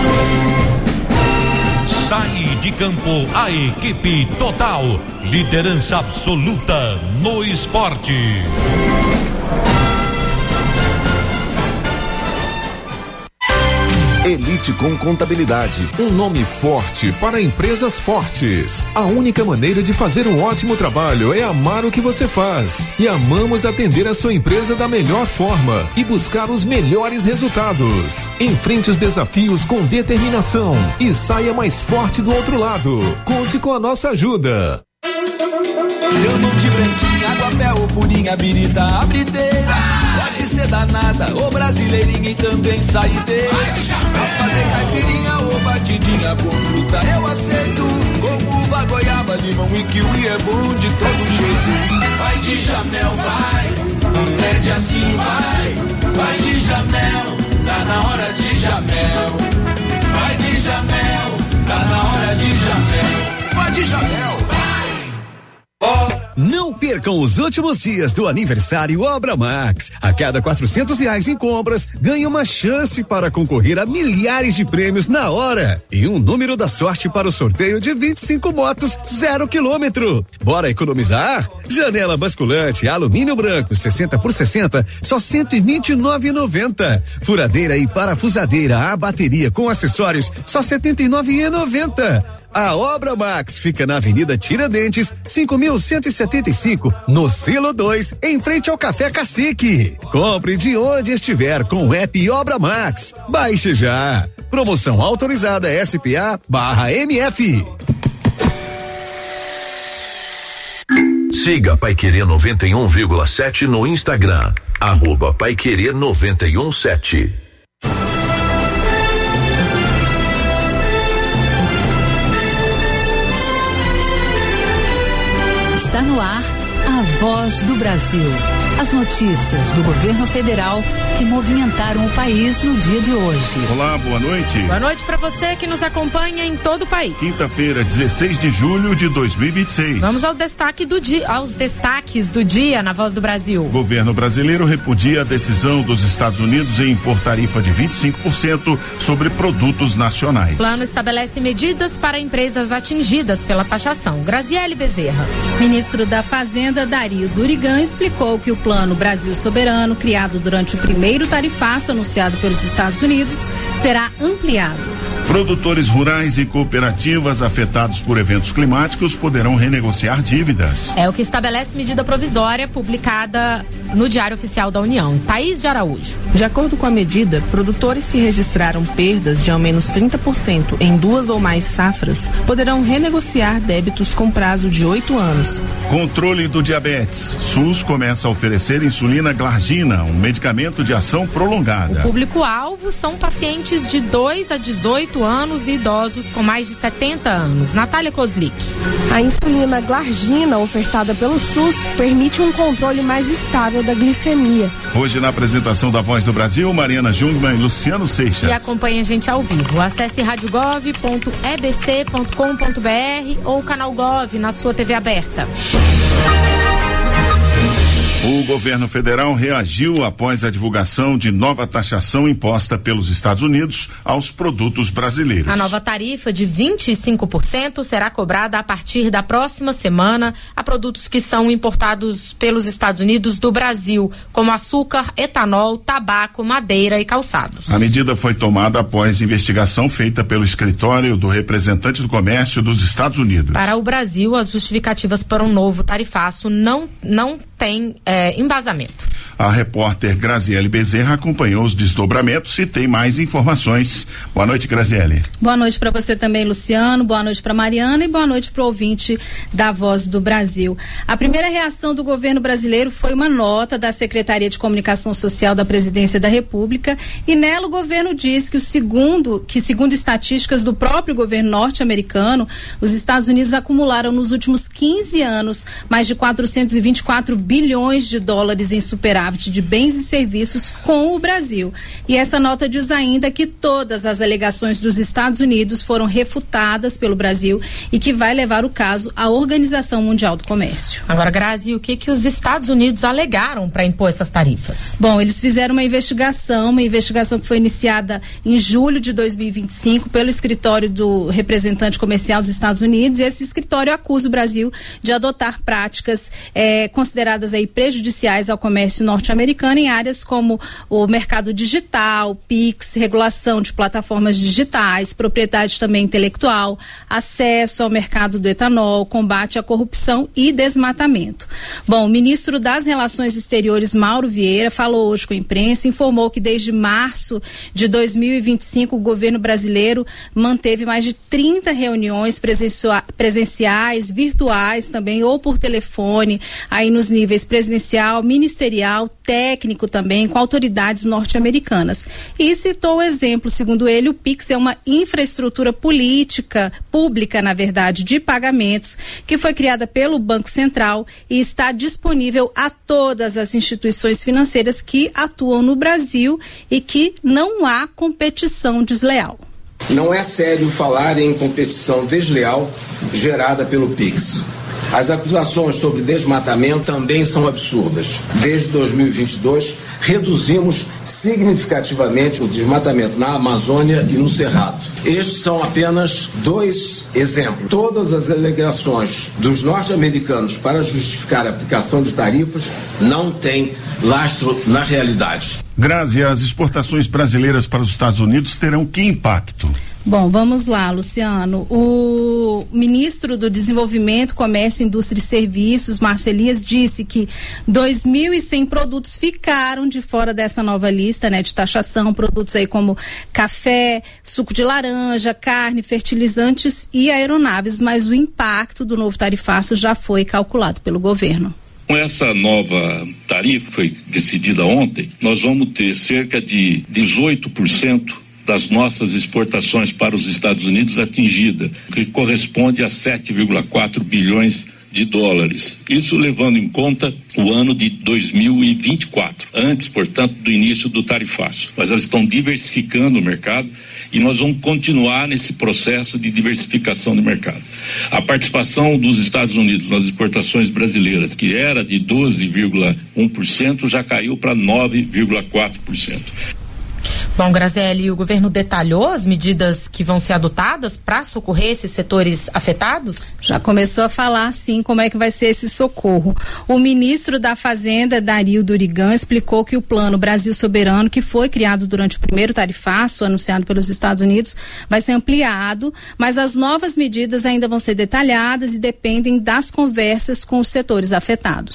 Sai de campo a equipe total, liderança absoluta no esporte. Elite com Contabilidade, um nome forte para empresas fortes. A única maneira de fazer um ótimo trabalho é amar o que você faz. E amamos atender a sua empresa da melhor forma e buscar os melhores resultados. Enfrente os desafios com determinação e saia mais forte do outro lado. Conte com a nossa ajuda. Chamam de branquinha, aguapé ou purinha, birita, abrideira. Pode ser danada ou brasileirinha e também saideira. Pra fazer caipirinha ou batidinha com fruta eu aceito. Com uva, goiaba, limão e kiwi é bom de todo jeito. Vai de Jamel, vai, pede assim, vai. Vai de Jamel, tá na hora de Jamel. Vai de Jamel, tá na hora de Jamel. Vai de Jamel, vai. Não percam os últimos dias do aniversário Obra Max. A cada quatrocentos reais em compras, ganhe uma chance para concorrer a milhares de prêmios na hora e um número da sorte para o sorteio de vinte e cinco motos zero quilômetro. Bora economizar? Janela basculante alumínio branco sessenta por sessenta, só cento e vinte e nove reais e noventa centavos. Furadeira e parafusadeira a bateria com acessórios, só setenta e nove reais e noventa centavos. A Obra Max fica na Avenida Tiradentes, cinco mil cento e setenta e cinco, no Silo dois, em frente ao Café Cacique. Compre de onde estiver com o app Obra Max. Baixe já. Promoção autorizada S P A barra M F. Siga Paiquerê noventa e um vírgula sete no Instagram, arroba Paiquerê noventa e um sete. Está no ar a Voz do Brasil. As notícias do governo federal que movimentaram o país no dia de hoje. Olá, boa noite. Boa noite para você que nos acompanha em todo o país. Quinta-feira, dezesseis de julho de dois mil e vinte e seis. Vamos ao destaque do dia, aos destaques do dia na Voz do Brasil. O governo brasileiro repudia a decisão dos Estados Unidos em impor tarifa de vinte e cinco por cento sobre produtos nacionais. O plano estabelece medidas para empresas atingidas pela taxação. Graziele Bezerra. Ministro da Fazenda, Dario Durigan, explicou que o Plano Brasil Soberano, criado durante o primeiro tarifaço anunciado pelos Estados Unidos, será ampliado. Produtores rurais e cooperativas afetados por eventos climáticos poderão renegociar dívidas. É o que estabelece medida provisória publicada no Diário Oficial da União. Thaís de Araújo. De acordo com a medida, produtores que registraram perdas de ao menos trinta por cento em duas ou mais safras poderão renegociar débitos com prazo de oito anos. Controle do diabetes. SUS começa a oferecer insulina glargina, um medicamento de ação prolongada. O público-alvo são pacientes de dois a dezoito anos e idosos com mais de setenta anos. Natália Kozlik. A insulina glargina ofertada pelo SUS permite um controle mais estável da glicemia. Hoje na apresentação da Voz do Brasil, Mariana Jungmann e Luciano Seixas. E acompanhe a gente ao vivo. Acesse radiogov ponto e b c ponto com ponto b r ou canal Gov na sua T V aberta. O governo federal reagiu após a divulgação de nova taxação imposta pelos Estados Unidos aos produtos brasileiros. A nova tarifa de vinte e cinco por cento será cobrada a partir da próxima semana a produtos que são importados pelos Estados Unidos do Brasil, como açúcar, etanol, tabaco, madeira e calçados. A medida foi tomada após investigação feita pelo escritório do representante do comércio dos Estados Unidos. Para o Brasil, as justificativas para um novo tarifaço não, não têm é, embasamento. A repórter Graziele Bezerra acompanhou os desdobramentos e tem mais informações. Boa noite, Graziele. Boa noite para você também, Luciano. Boa noite para Mariana e boa noite para o ouvinte da Voz do Brasil. A primeira reação do governo brasileiro foi uma nota da Secretaria de Comunicação Social da Presidência da República e nela o governo diz que o segundo, que segundo estatísticas do próprio governo norte-americano, os Estados Unidos acumularam nos últimos quinze anos mais de quatrocentos e vinte e quatro bilhões de dólares em superávit de bens e serviços com o Brasil. E essa nota diz ainda que todas as alegações dos Estados Unidos foram refutadas pelo Brasil e que vai levar o caso à Organização Mundial do Comércio. Agora, Grazi, o que que os Estados Unidos alegaram para impor essas tarifas? Bom, eles fizeram uma investigação, uma investigação que foi iniciada em julho de dois mil e vinte e cinco pelo escritório do representante comercial dos Estados Unidos, e esse escritório acusa o Brasil de adotar práticas eh, consideradas aí prejudiciais ao comércio norte-americano em áreas como o mercado digital, Pix, regulação de plataformas digitais, propriedade também intelectual, acesso ao mercado do etanol, combate à corrupção e desmatamento. Bom, o ministro das Relações Exteriores, Mauro Vieira, falou hoje com a imprensa, informou que desde março de dois mil e vinte e cinco o governo brasileiro manteve mais de trinta reuniões presenciais, virtuais também, ou por telefone, aí nos níveis presidencial, ministerial, técnico também, com autoridades norte-americanas. E citou o exemplo, segundo ele, o Pix é uma infraestrutura política, pública, na verdade, de pagamentos, que foi criada pelo Banco Central e está disponível a todas as instituições financeiras que atuam no Brasil e que não há competição desleal. Não é sério falar em competição desleal gerada pelo Pix. As acusações sobre desmatamento também são absurdas. Desde dois mil e vinte e dois, reduzimos significativamente o desmatamento na Amazônia e no Cerrado. Estes são apenas dois exemplos. Todas as alegações dos norte-americanos para justificar a aplicação de tarifas não têm lastro na realidade. Grazi, as exportações brasileiras para os Estados Unidos terão que impacto? Bom, vamos lá, Luciano. O ministro do Desenvolvimento, Comércio, Indústria e Serviços, Márcio Elias, disse que dois mil e cem produtos ficaram de fora dessa nova lista, né, de taxação, produtos aí como café, suco de laranja, carne, fertilizantes e aeronaves, mas o impacto do novo tarifaço já foi calculado pelo governo. Com essa nova tarifa, foi decidida ontem, nós vamos ter cerca de dezoito por cento das nossas exportações para os Estados Unidos atingida, que corresponde a sete vírgula quatro bilhões de dólares. Isso levando em conta o ano de dois mil e vinte e quatro, antes, portanto, do início do tarifaço. Mas elas estão diversificando o mercado e nós vamos continuar nesse processo de diversificação do mercado. A participação dos Estados Unidos nas exportações brasileiras, que era de doze vírgula um por cento, já caiu para nove vírgula quatro por cento. Bom, Graziele, o governo detalhou as medidas que vão ser adotadas para socorrer esses setores afetados? Já começou a falar, sim, como é que vai ser esse socorro. O ministro da Fazenda, Dario Durigan, explicou que o Plano Brasil Soberano, que foi criado durante o primeiro tarifaço, anunciado pelos Estados Unidos, vai ser ampliado, mas as novas medidas ainda vão ser detalhadas e dependem das conversas com os setores afetados.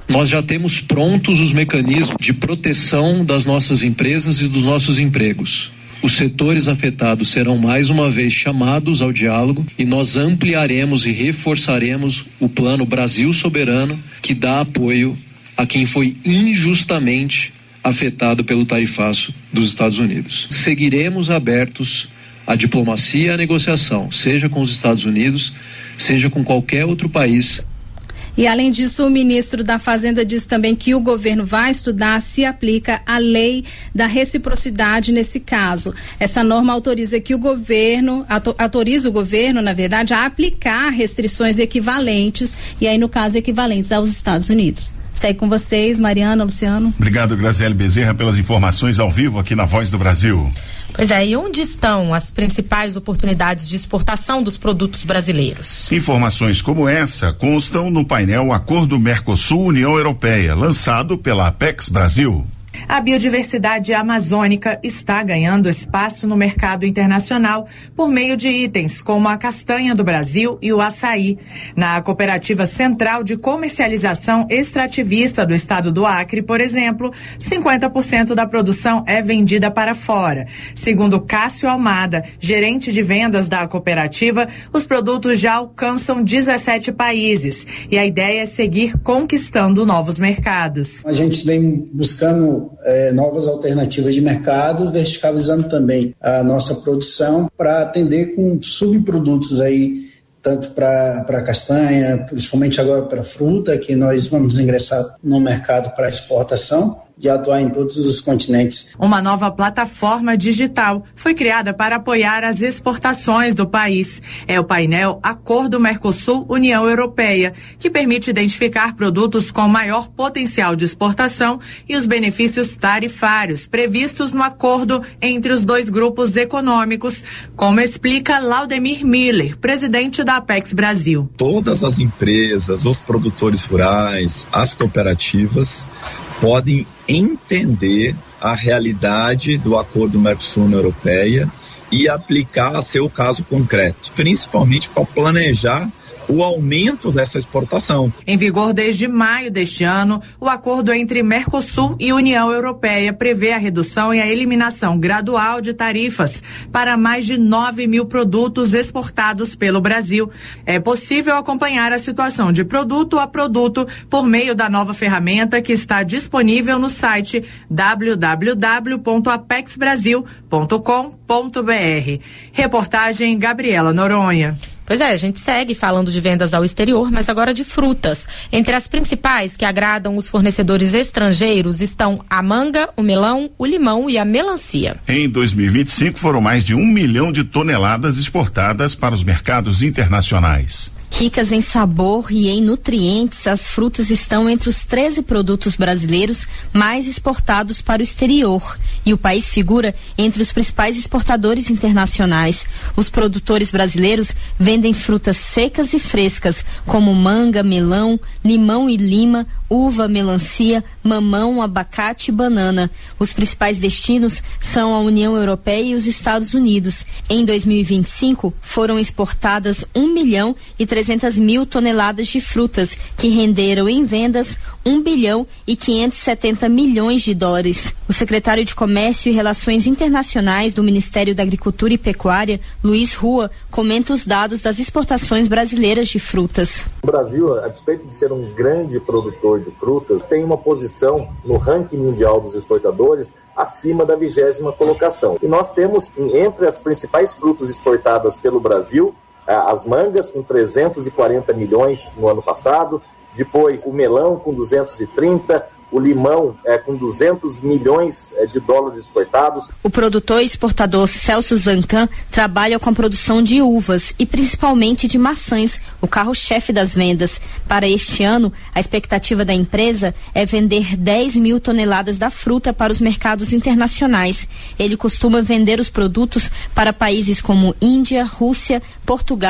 nós já temos prontos os mecanismos de proteção das nossas empresas e dos nossos empregos. Os setores afetados serão mais uma vez chamados ao diálogo e nós ampliaremos e reforçaremos o Plano Brasil Soberano, que dá apoio a quem foi injustamente afetado pelo tarifaço dos Estados Unidos. Seguiremos abertos à diplomacia e à negociação, seja com os Estados Unidos, seja com qualquer outro país. E além disso, o ministro da Fazenda disse também que o governo vai estudar se aplica a lei da reciprocidade nesse caso. Essa norma autoriza que o governo, autoriza o governo, na verdade, a aplicar restrições equivalentes, e aí no caso equivalentes aos Estados Unidos. Segue com vocês, Mariana, Luciano. Obrigado, Graziele Bezerra, pelas informações ao vivo aqui na Voz do Brasil. Pois é, e onde estão as principais oportunidades de exportação dos produtos brasileiros? Informações como essa constam no painel Acordo Mercosul-União Europeia, lançado pela Apex Brasil. A biodiversidade amazônica está ganhando espaço no mercado internacional por meio de itens como a castanha do Brasil e o açaí. Na Cooperativa Central de Comercialização Extrativista do estado do Acre, por exemplo, cinquenta por cento da produção é vendida para fora. Segundo Cássio Almada, gerente de vendas da cooperativa, os produtos já alcançam dezessete países e a ideia é seguir conquistando novos mercados. A gente vem buscando É, novas alternativas de mercado, verticalizando também a nossa produção para atender com subprodutos aí, tanto para castanha, principalmente agora para fruta, que nós vamos ingressar no mercado para exportação, de atuar em todos os continentes. Uma nova plataforma digital foi criada para apoiar as exportações do país. É o painel Acordo Mercosul-União Europeia, que permite identificar produtos com maior potencial de exportação e os benefícios tarifários previstos no acordo entre os dois grupos econômicos, como explica Laudemir Miller, presidente da Apex Brasil. Todas as empresas, os produtores rurais, as cooperativas podem entender a realidade do Acordo Mercosul-União Europeia e aplicar a seu caso concreto, principalmente para planejar o aumento dessa exportação. Em vigor desde maio deste ano, o acordo entre Mercosul e União Europeia prevê a redução e a eliminação gradual de tarifas para mais de nove mil produtos exportados pelo Brasil. É possível acompanhar a situação de produto a produto por meio da nova ferramenta que está disponível no site w w w ponto apex brasil ponto com ponto b r. Reportagem Gabriela Noronha. Pois é, a gente segue falando de vendas ao exterior, mas agora de frutas. Entre as principais que agradam os fornecedores estrangeiros estão a manga, o melão, o limão e a melancia. Em dois mil e vinte e cinco foram mais de um milhão de toneladas exportadas para os mercados internacionais. Ricas em sabor e em nutrientes, as frutas estão entre os treze produtos brasileiros mais exportados para o exterior, e o país figura entre os principais exportadores internacionais. Os produtores brasileiros vendem frutas secas e frescas, como manga, melão, limão e lima, uva, melancia, mamão, abacate e banana. Os principais destinos são a União Europeia e os Estados Unidos. Em dois mil e vinte e cinco, foram exportadas um milhão e trezentas mil toneladas de frutas, que renderam em vendas um bilhão e quinhentos e setenta milhões de dólares. O secretário de Comércio e Relações Internacionais do Ministério da Agricultura e Pecuária, Luiz Rua, comenta os dados das exportações brasileiras de frutas. O Brasil, a despeito de ser um grande produtor de frutas, tem uma posição no ranking mundial dos exportadores acima da vigésima colocação. E nós temos, entre as principais frutas exportadas pelo Brasil, as mangas com trezentos e quarenta milhões no ano passado, depois o melão com duzentos e trinta, o limão é, com duzentos milhões é, de dólares exportados. O produtor e exportador Celso Zancan trabalha com a produção de uvas e principalmente de maçãs, o carro-chefe das vendas. Para este ano, a expectativa da empresa é vender dez mil toneladas da fruta para os mercados internacionais. Ele costuma vender os produtos para países como Índia, Rússia, Portugal,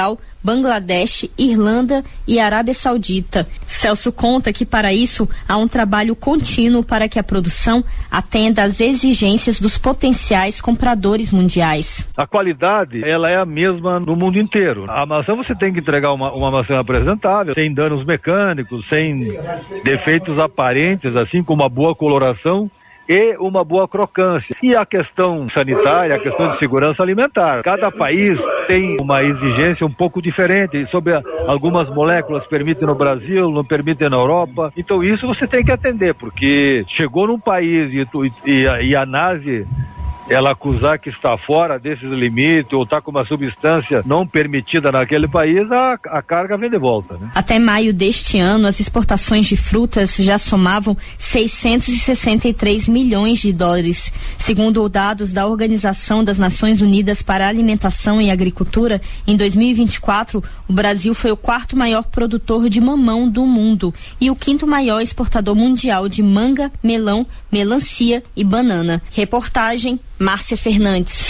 Bangladesh, Irlanda e Arábia Saudita. Celso conta que para isso há um trabalho contínuo para que a produção atenda às exigências dos potenciais compradores mundiais. A qualidade, ela é a mesma no mundo inteiro. A maçã você tem que entregar uma, uma maçã apresentável, sem danos mecânicos, sem defeitos aparentes, assim como uma boa coloração e uma boa crocância. E a questão sanitária, a questão de segurança alimentar. Cada país tem uma exigência um pouco diferente sobre a, algumas moléculas permitem no Brasil, não permitem na Europa. Então isso você tem que atender, porque chegou num país e, e, e, a, e a ANASE ela acusar que está fora desses limites ou está com uma substância não permitida naquele país, a, a carga vem de volta, né? Até maio deste ano, as exportações de frutas já somavam seiscentos e sessenta e três milhões de dólares. Segundo dados da Organização das Nações Unidas para a Alimentação e Agricultura, em dois mil e vinte e quatro, o Brasil foi o quarto maior produtor de mamão do mundo e o quinto maior exportador mundial de manga, melão, melancia e banana. Reportagem Márcia Fernandes.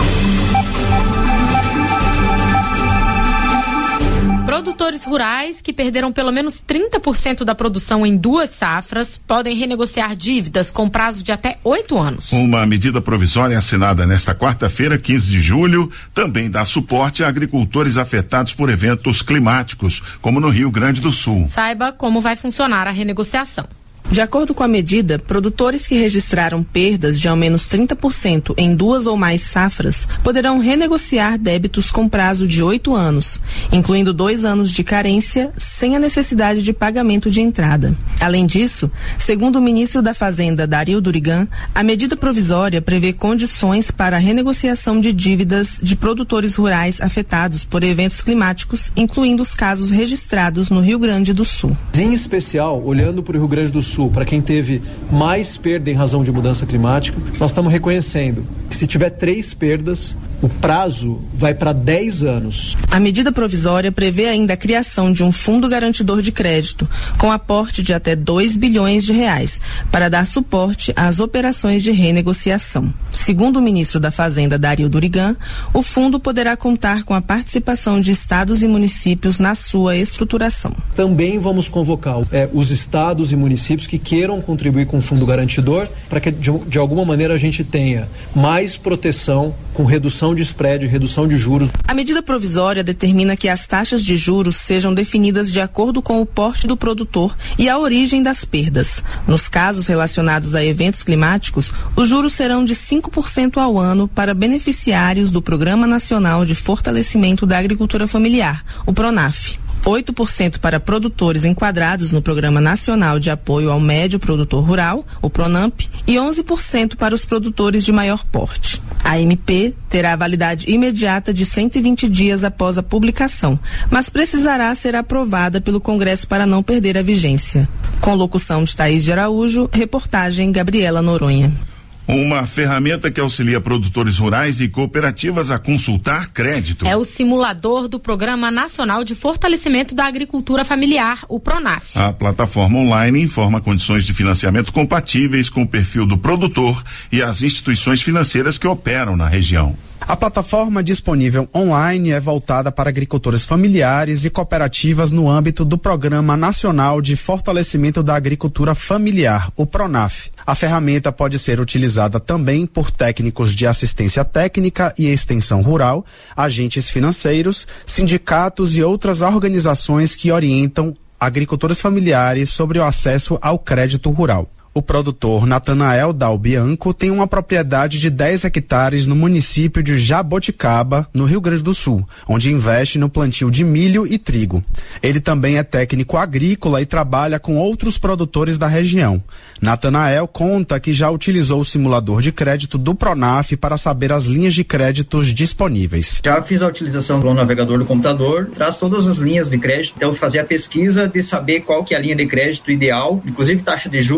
Produtores rurais que perderam pelo menos trinta por cento da produção em duas safras podem renegociar dívidas com prazo de até oito anos. Uma medida provisória assinada nesta quarta-feira, quinze de julho, também dá suporte a agricultores afetados por eventos climáticos, como no Rio Grande do Sul. Saiba como vai funcionar a renegociação. De acordo com a medida, produtores que registraram perdas de ao menos trinta por cento em duas ou mais safras poderão renegociar débitos com prazo de oito anos, incluindo dois anos de carência, sem a necessidade de pagamento de entrada. Além disso, segundo o ministro da Fazenda, Dario Durigan, a medida provisória prevê condições para a renegociação de dívidas de produtores rurais afetados por eventos climáticos, incluindo os casos registrados no Rio Grande do Sul. Em especial, olhando para o Rio Grande do Sul, para quem teve mais perda em razão de mudança climática, nós estamos reconhecendo que se tiver três perdas, o prazo vai para dez anos. A medida provisória prevê ainda a criação de um fundo garantidor de crédito, com aporte de até dois bilhões de reais, para dar suporte às operações de renegociação. Segundo o ministro da Fazenda, Dario Durigan, o fundo poderá contar com a participação de estados e municípios na sua estruturação. Também vamos convocar é, os estados e municípios que queiram contribuir com o fundo garantidor, para que de, de alguma maneira a gente tenha mais proteção com redução de spread, redução de juros. A medida provisória determina que as taxas de juros sejam definidas de acordo com o porte do produtor e a origem das perdas. Nos casos relacionados a eventos climáticos, os juros serão de cinco por cento ao ano para beneficiários do Programa Nacional de Fortalecimento da Agricultura Familiar, o PRONAF. oito por cento para produtores enquadrados no Programa Nacional de Apoio ao Médio Produtor Rural, o PRONAMP, e onze por cento para os produtores de maior porte. A M P terá validade imediata de cento e vinte dias após a publicação, mas precisará ser aprovada pelo Congresso para não perder a vigência. Com locução de Thaís de Araújo, reportagem Gabriela Noronha. Uma ferramenta que auxilia produtores rurais e cooperativas a consultar crédito. É o simulador do Programa Nacional de Fortalecimento da Agricultura Familiar, o PRONAF. A plataforma online informa condições de financiamento compatíveis com o perfil do produtor e as instituições financeiras que operam na região. A plataforma disponível online é voltada para agricultores familiares e cooperativas no âmbito do Programa Nacional de Fortalecimento da Agricultura Familiar, o PRONAF. A ferramenta pode ser utilizada também por técnicos de assistência técnica e extensão rural, agentes financeiros, sindicatos e outras organizações que orientam agricultores familiares sobre o acesso ao crédito rural. O produtor Natanael Dalbianco tem uma propriedade de dez hectares no município de Jaboticaba, no Rio Grande do Sul, onde investe no plantio de milho e trigo. Ele também é técnico agrícola e trabalha com outros produtores da região. Natanael conta que já utilizou o simulador de crédito do PRONAF para saber as linhas de créditos disponíveis. Já fiz a utilização do navegador do computador, traz todas as linhas de crédito, então fazer a pesquisa de saber qual que é a linha de crédito ideal, inclusive taxa de juro e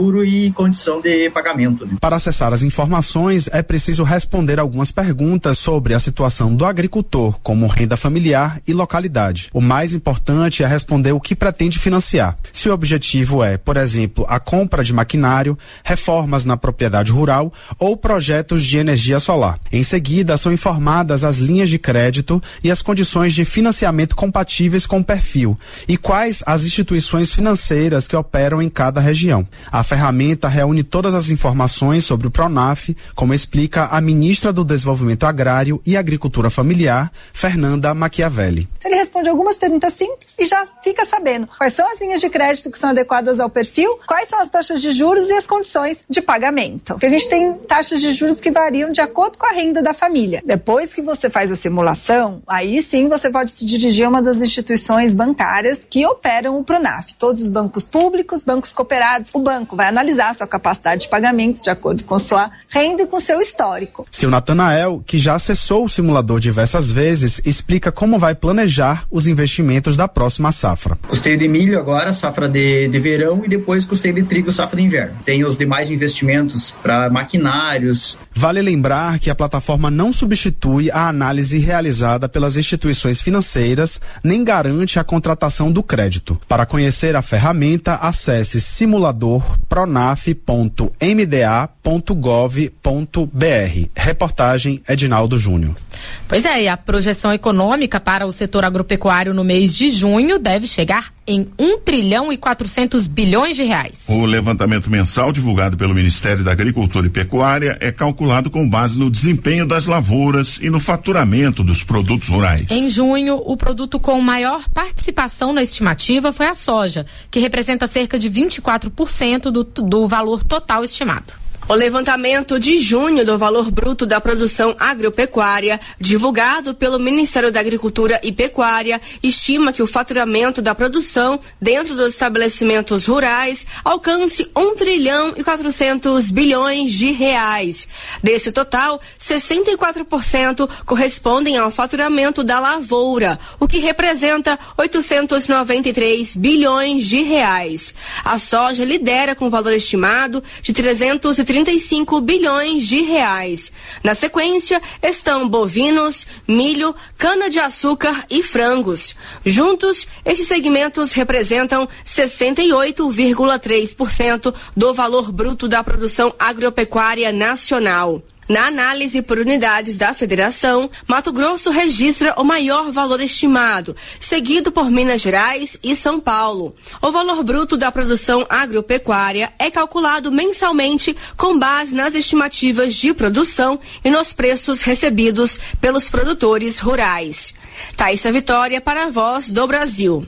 e condição de pagamento. Né? Para acessar as informações, é preciso responder algumas perguntas sobre a situação do agricultor, como renda familiar e localidade. O mais importante é responder o que pretende financiar. Se o objetivo é, por exemplo, a compra de maquinário, reformas na propriedade rural ou projetos de energia solar. Em seguida, são informadas as linhas de crédito e as condições de financiamento compatíveis com o perfil e quais as instituições financeiras que operam em cada região. A ferramenta reúne todas as informações sobre o PRONAF, como explica a ministra do Desenvolvimento Agrário e Agricultura Familiar, Fernanda Machiavelli. Ele responde algumas perguntas simples e já fica sabendo quais são as linhas de crédito que são adequadas ao perfil, quais são as taxas de juros e as condições de pagamento. Porque a gente tem taxas de juros que variam de acordo com a renda da família. Depois que você faz a simulação, aí sim você pode se dirigir a uma das instituições bancárias que operam o PRONAF. Todos os bancos públicos, bancos cooperados. O banco vai analisar a sua capacidade de pagamento de acordo com sua renda e com seu histórico. Seu Natanael, que já acessou o simulador diversas vezes, explica como vai planejar os investimentos da próxima safra. Custeio de milho agora, safra de, de verão, e depois custeio de trigo, safra de inverno. Tem os demais investimentos para maquinários. Vale lembrar que a plataforma não substitui a análise realizada pelas instituições financeiras, nem garante a contratação do crédito. Para conhecer a ferramenta, acesse simulador pronaf ponto m d a ponto gov ponto b r. Reportagem Edinaldo Júnior. Pois é, e a projeção econômica para o setor agropecuário no mês de junho deve chegar em um trilhão e quatrocentos bilhões de reais. O levantamento mensal divulgado pelo Ministério da Agricultura e Pecuária é calculado com base no desempenho das lavouras e no faturamento dos produtos rurais. Em junho, o produto com maior participação na estimativa foi a soja, que representa cerca de vinte e quatro por cento do, do valor total estimado. O levantamento de junho do valor bruto da produção agropecuária, divulgado pelo Ministério da Agricultura e Pecuária, estima que o faturamento da produção dentro dos estabelecimentos rurais alcance um trilhão e quatrocentos bilhões de reais. Desse total, sessenta e quatro por cento correspondem ao faturamento da lavoura, o que representa oitocentos e noventa e três bilhões de reais. A soja lidera com valor estimado de trezentos e trinta e cinco bilhões de reais. Na sequência estão bovinos, milho, cana-de-açúcar e frangos. Juntos, esses segmentos representam sessenta e oito vírgula três por cento do valor bruto da produção agropecuária nacional. Na análise por unidades da federação, Mato Grosso registra o maior valor estimado, seguido por Minas Gerais e São Paulo. O valor bruto da produção agropecuária é calculado mensalmente com base nas estimativas de produção e nos preços recebidos pelos produtores rurais. Thaísa Vitória para a Voz do Brasil.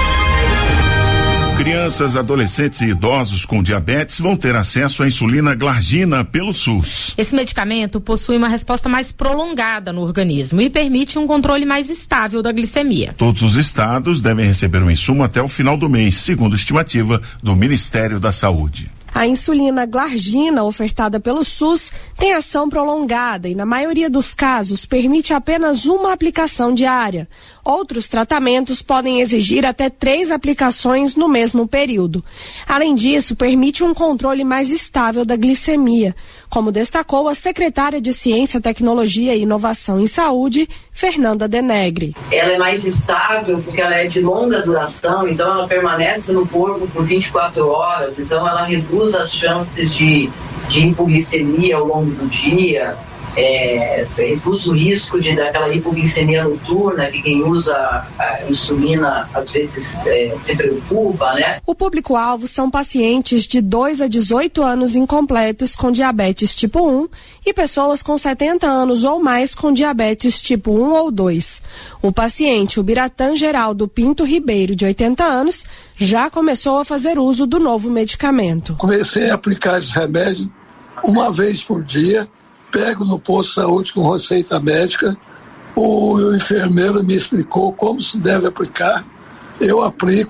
Crianças, adolescentes e idosos com diabetes vão ter acesso à insulina glargina pelo SUS. Esse medicamento possui uma resposta mais prolongada no organismo e permite um controle mais estável da glicemia. Todos os estados devem receber o insumo até o final do mês, segundo estimativa do Ministério da Saúde. A insulina glargina, ofertada pelo SUS, tem ação prolongada e, na maioria dos casos, permite apenas uma aplicação diária. Outros tratamentos podem exigir até três aplicações no mesmo período. Além disso, permite um controle mais estável da glicemia, como destacou a secretária de Ciência, Tecnologia e Inovação em Saúde, Fernanda Denegre. Ela é mais estável porque ela é de longa duração, então ela permanece no corpo por vinte e quatro horas, então ela reduz as chances de, de hipoglicemia ao longo do dia. É, reduz o risco de daquela hipoglicemia noturna que quem usa a insulina às vezes é, se preocupa, né? O público-alvo são pacientes de dois a dezoito anos incompletos com diabetes tipo um e pessoas com setenta anos ou mais com diabetes tipo um ou dois. O paciente, o Biratã Geraldo Pinto Ribeiro, de oitenta anos, já começou a fazer uso do novo medicamento. Comecei a aplicar esse remédio uma vez por dia. Pego no posto de saúde com receita médica, o enfermeiro me explicou como se deve aplicar, eu aplico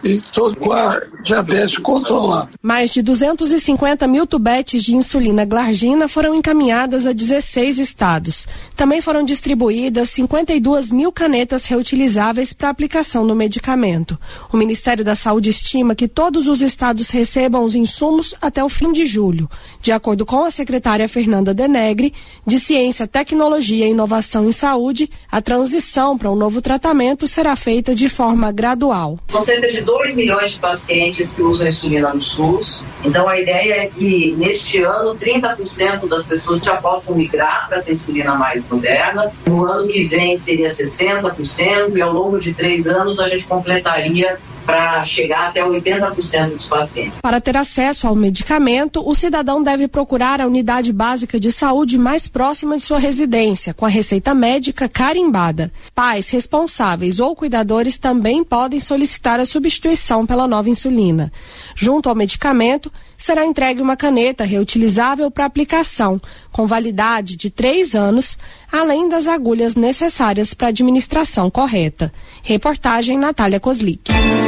e estou com a diabetes controlada. Mais de duzentos e cinquenta mil tubetes de insulina glargina foram encaminhadas a dezesseis estados. Também foram distribuídas cinquenta e duas mil canetas reutilizáveis para aplicação do medicamento. O Ministério da Saúde estima que todos os estados recebam os insumos até o fim de julho. De acordo com a secretária Fernanda Denegre, de Ciência, Tecnologia e Inovação em Saúde, a transição para um novo tratamento será feita de forma gradual. São cerca de dois milhões de pacientes que usam insulina no SUS. Então a ideia é que neste ano trinta por cento das pessoas já possam migrar para essa insulina mais moderna. No ano que vem seria sessenta por cento e ao longo de três anos a gente completaria para chegar até oitenta por cento dos pacientes. Para ter acesso ao medicamento, o cidadão deve procurar a unidade básica de saúde mais próxima de sua residência, com a receita médica carimbada. Pais, responsáveis ou cuidadores também podem solicitar a substituição pela nova insulina. Junto ao medicamento, será entregue uma caneta reutilizável para aplicação, com validade de três anos, além das agulhas necessárias para a administração correta. Reportagem Natália Kozlik.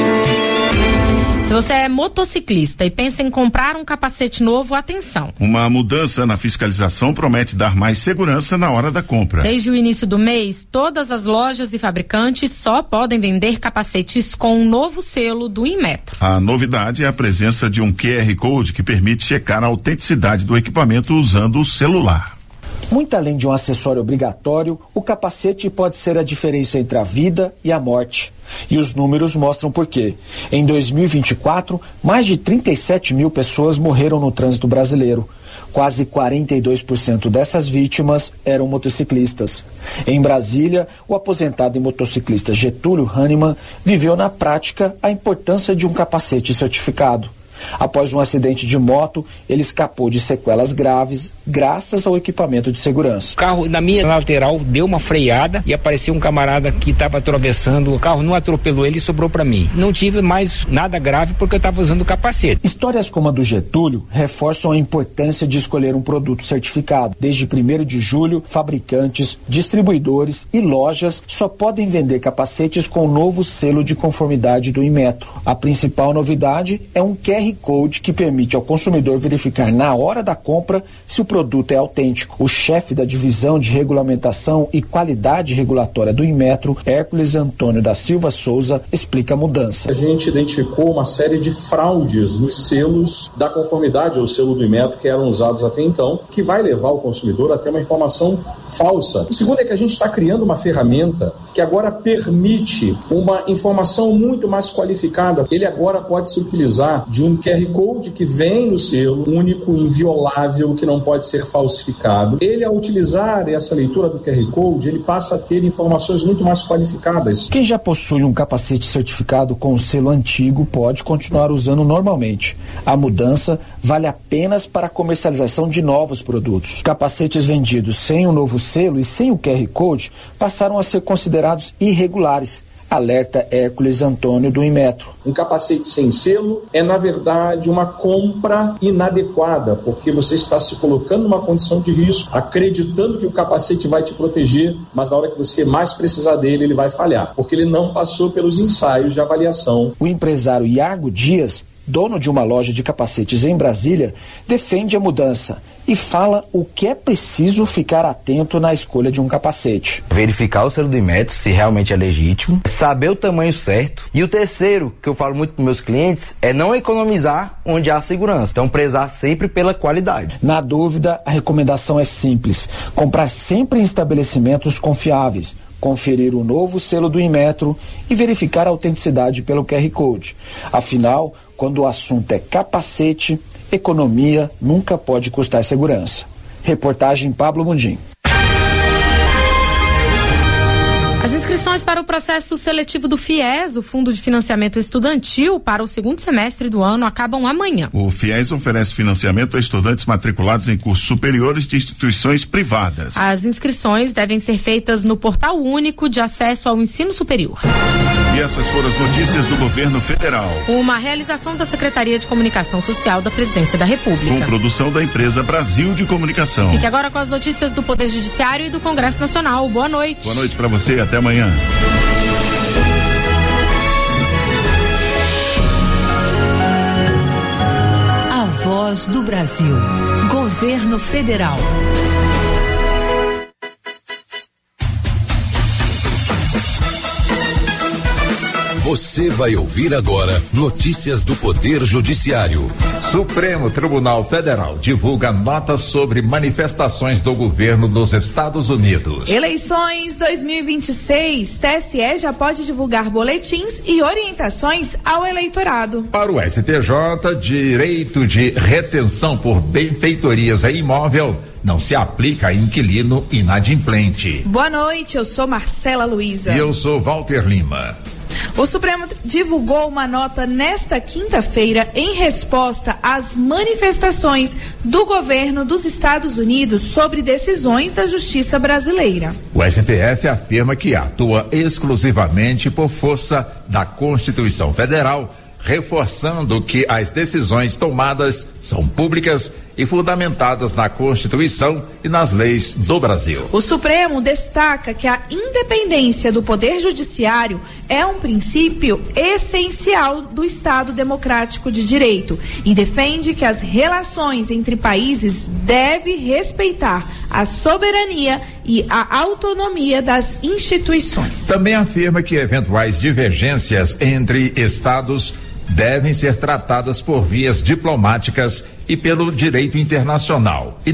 Se você é motociclista e pensa em comprar um capacete novo, atenção. Uma mudança na fiscalização promete dar mais segurança na hora da compra. Desde o início do mês, todas as lojas e fabricantes só podem vender capacetes com um novo selo do Inmetro. A novidade é a presença de um Q R Code que permite checar a autenticidade do equipamento usando o celular. Muito além de um acessório obrigatório, o capacete pode ser a diferença entre a vida e a morte. E os números mostram por quê. Em dois mil e vinte e quatro, mais de trinta e sete mil pessoas morreram no trânsito brasileiro. Quase quarenta e dois por cento dessas vítimas eram motociclistas. Em Brasília, o aposentado e motociclista Getúlio Hahnemann viveu na prática a importância de um capacete certificado. Após um acidente de moto, ele escapou de sequelas graves graças ao equipamento de segurança. O carro na minha lateral deu uma freada e apareceu um camarada que estava atravessando. O carro não atropelou ele e sobrou para mim. Não tive mais nada grave porque eu estava usando o capacete. Histórias como a do Getúlio reforçam a importância de escolher um produto certificado. Desde primeiro de julho, fabricantes, distribuidores e lojas só podem vender capacetes com o novo selo de conformidade do Inmetro. A principal novidade é um Q R Code que permite ao consumidor verificar na hora da compra se o produto é autêntico. O chefe da divisão de regulamentação e qualidade regulatória do Inmetro, Hércules Antônio da Silva Souza, explica a mudança. A gente identificou uma série de fraudes nos selos da conformidade ao selo do Inmetro que eram usados até então, que vai levar o consumidor a ter uma informação falsa. O segundo é que a gente está criando uma ferramenta que agora permite uma informação muito mais qualificada. Ele agora pode se utilizar de um Q R Code que vem no selo, único, inviolável, que não pode ser falsificado. Ele, ao utilizar essa leitura do Q R Code, ele passa a ter informações muito mais qualificadas. Quem já possui um capacete certificado com o selo antigo pode continuar usando normalmente. A mudança vale apenas para a comercialização de novos produtos. Capacetes vendidos sem o novo selo e sem o Q R Code passaram a ser considerados irregulares. Alerta Hércules Antônio do Inmetro. Um capacete sem selo é, na verdade, uma compra inadequada, porque você está se colocando numa condição de risco, acreditando que o capacete vai te proteger, mas na hora que você mais precisar dele, ele vai falhar, porque ele não passou pelos ensaios de avaliação. O empresário Iago Dias, dono de uma loja de capacetes em Brasília, defende a mudança e fala o que é preciso ficar atento na escolha de um capacete. Verificar o selo do Inmetro, se realmente é legítimo, saber o tamanho certo. E o terceiro, que eu falo muito para meus clientes, é não economizar onde há segurança. Então, prezar sempre pela qualidade. Na dúvida, a recomendação é simples: comprar sempre em estabelecimentos confiáveis, conferir o novo selo do Inmetro e verificar a autenticidade pelo Q R Code. Afinal, quando o assunto é capacete, economia nunca pode custar segurança. Reportagem Pablo Mundim. As inscrições para o processo seletivo do FIES, o Fundo de Financiamento Estudantil, para o segundo semestre do ano, acabam amanhã. O FIES oferece financiamento a estudantes matriculados em cursos superiores de instituições privadas. As inscrições devem ser feitas no Portal Único de Acesso ao Ensino Superior. E essas foram as notícias do governo federal. Uma realização da Secretaria de Comunicação Social da Presidência da República. Com produção da empresa Brasil de Comunicação. Fique agora com as notícias do Poder Judiciário e do Congresso Nacional. Boa noite. Boa noite para você e até amanhã. voz do Brasil. Governo Federal. Você vai ouvir agora notícias do Poder Judiciário. Supremo Tribunal Federal divulga notas sobre manifestações do governo dos Estados Unidos. Eleições dois mil e vinte e seis, T S E já pode divulgar boletins e orientações ao eleitorado. Para o S T J, direito de retenção por benfeitorias a imóvel não se aplica a inquilino inadimplente. Boa noite, eu sou Marcela Luiza. E eu sou Walter Lima. O Supremo divulgou uma nota nesta quinta-feira em resposta às manifestações do governo dos Estados Unidos sobre decisões da Justiça brasileira. O S T F afirma que atua exclusivamente por força da Constituição Federal, reforçando que as decisões tomadas são públicas e fundamentadas na Constituição e nas leis do Brasil. O Supremo destaca que a independência do Poder Judiciário é um princípio essencial do Estado Democrático de Direito e defende que as relações entre países devem respeitar a soberania e a autonomia das instituições. Também afirma que eventuais divergências entre estados devem ser tratadas por vias diplomáticas e pelo direito internacional e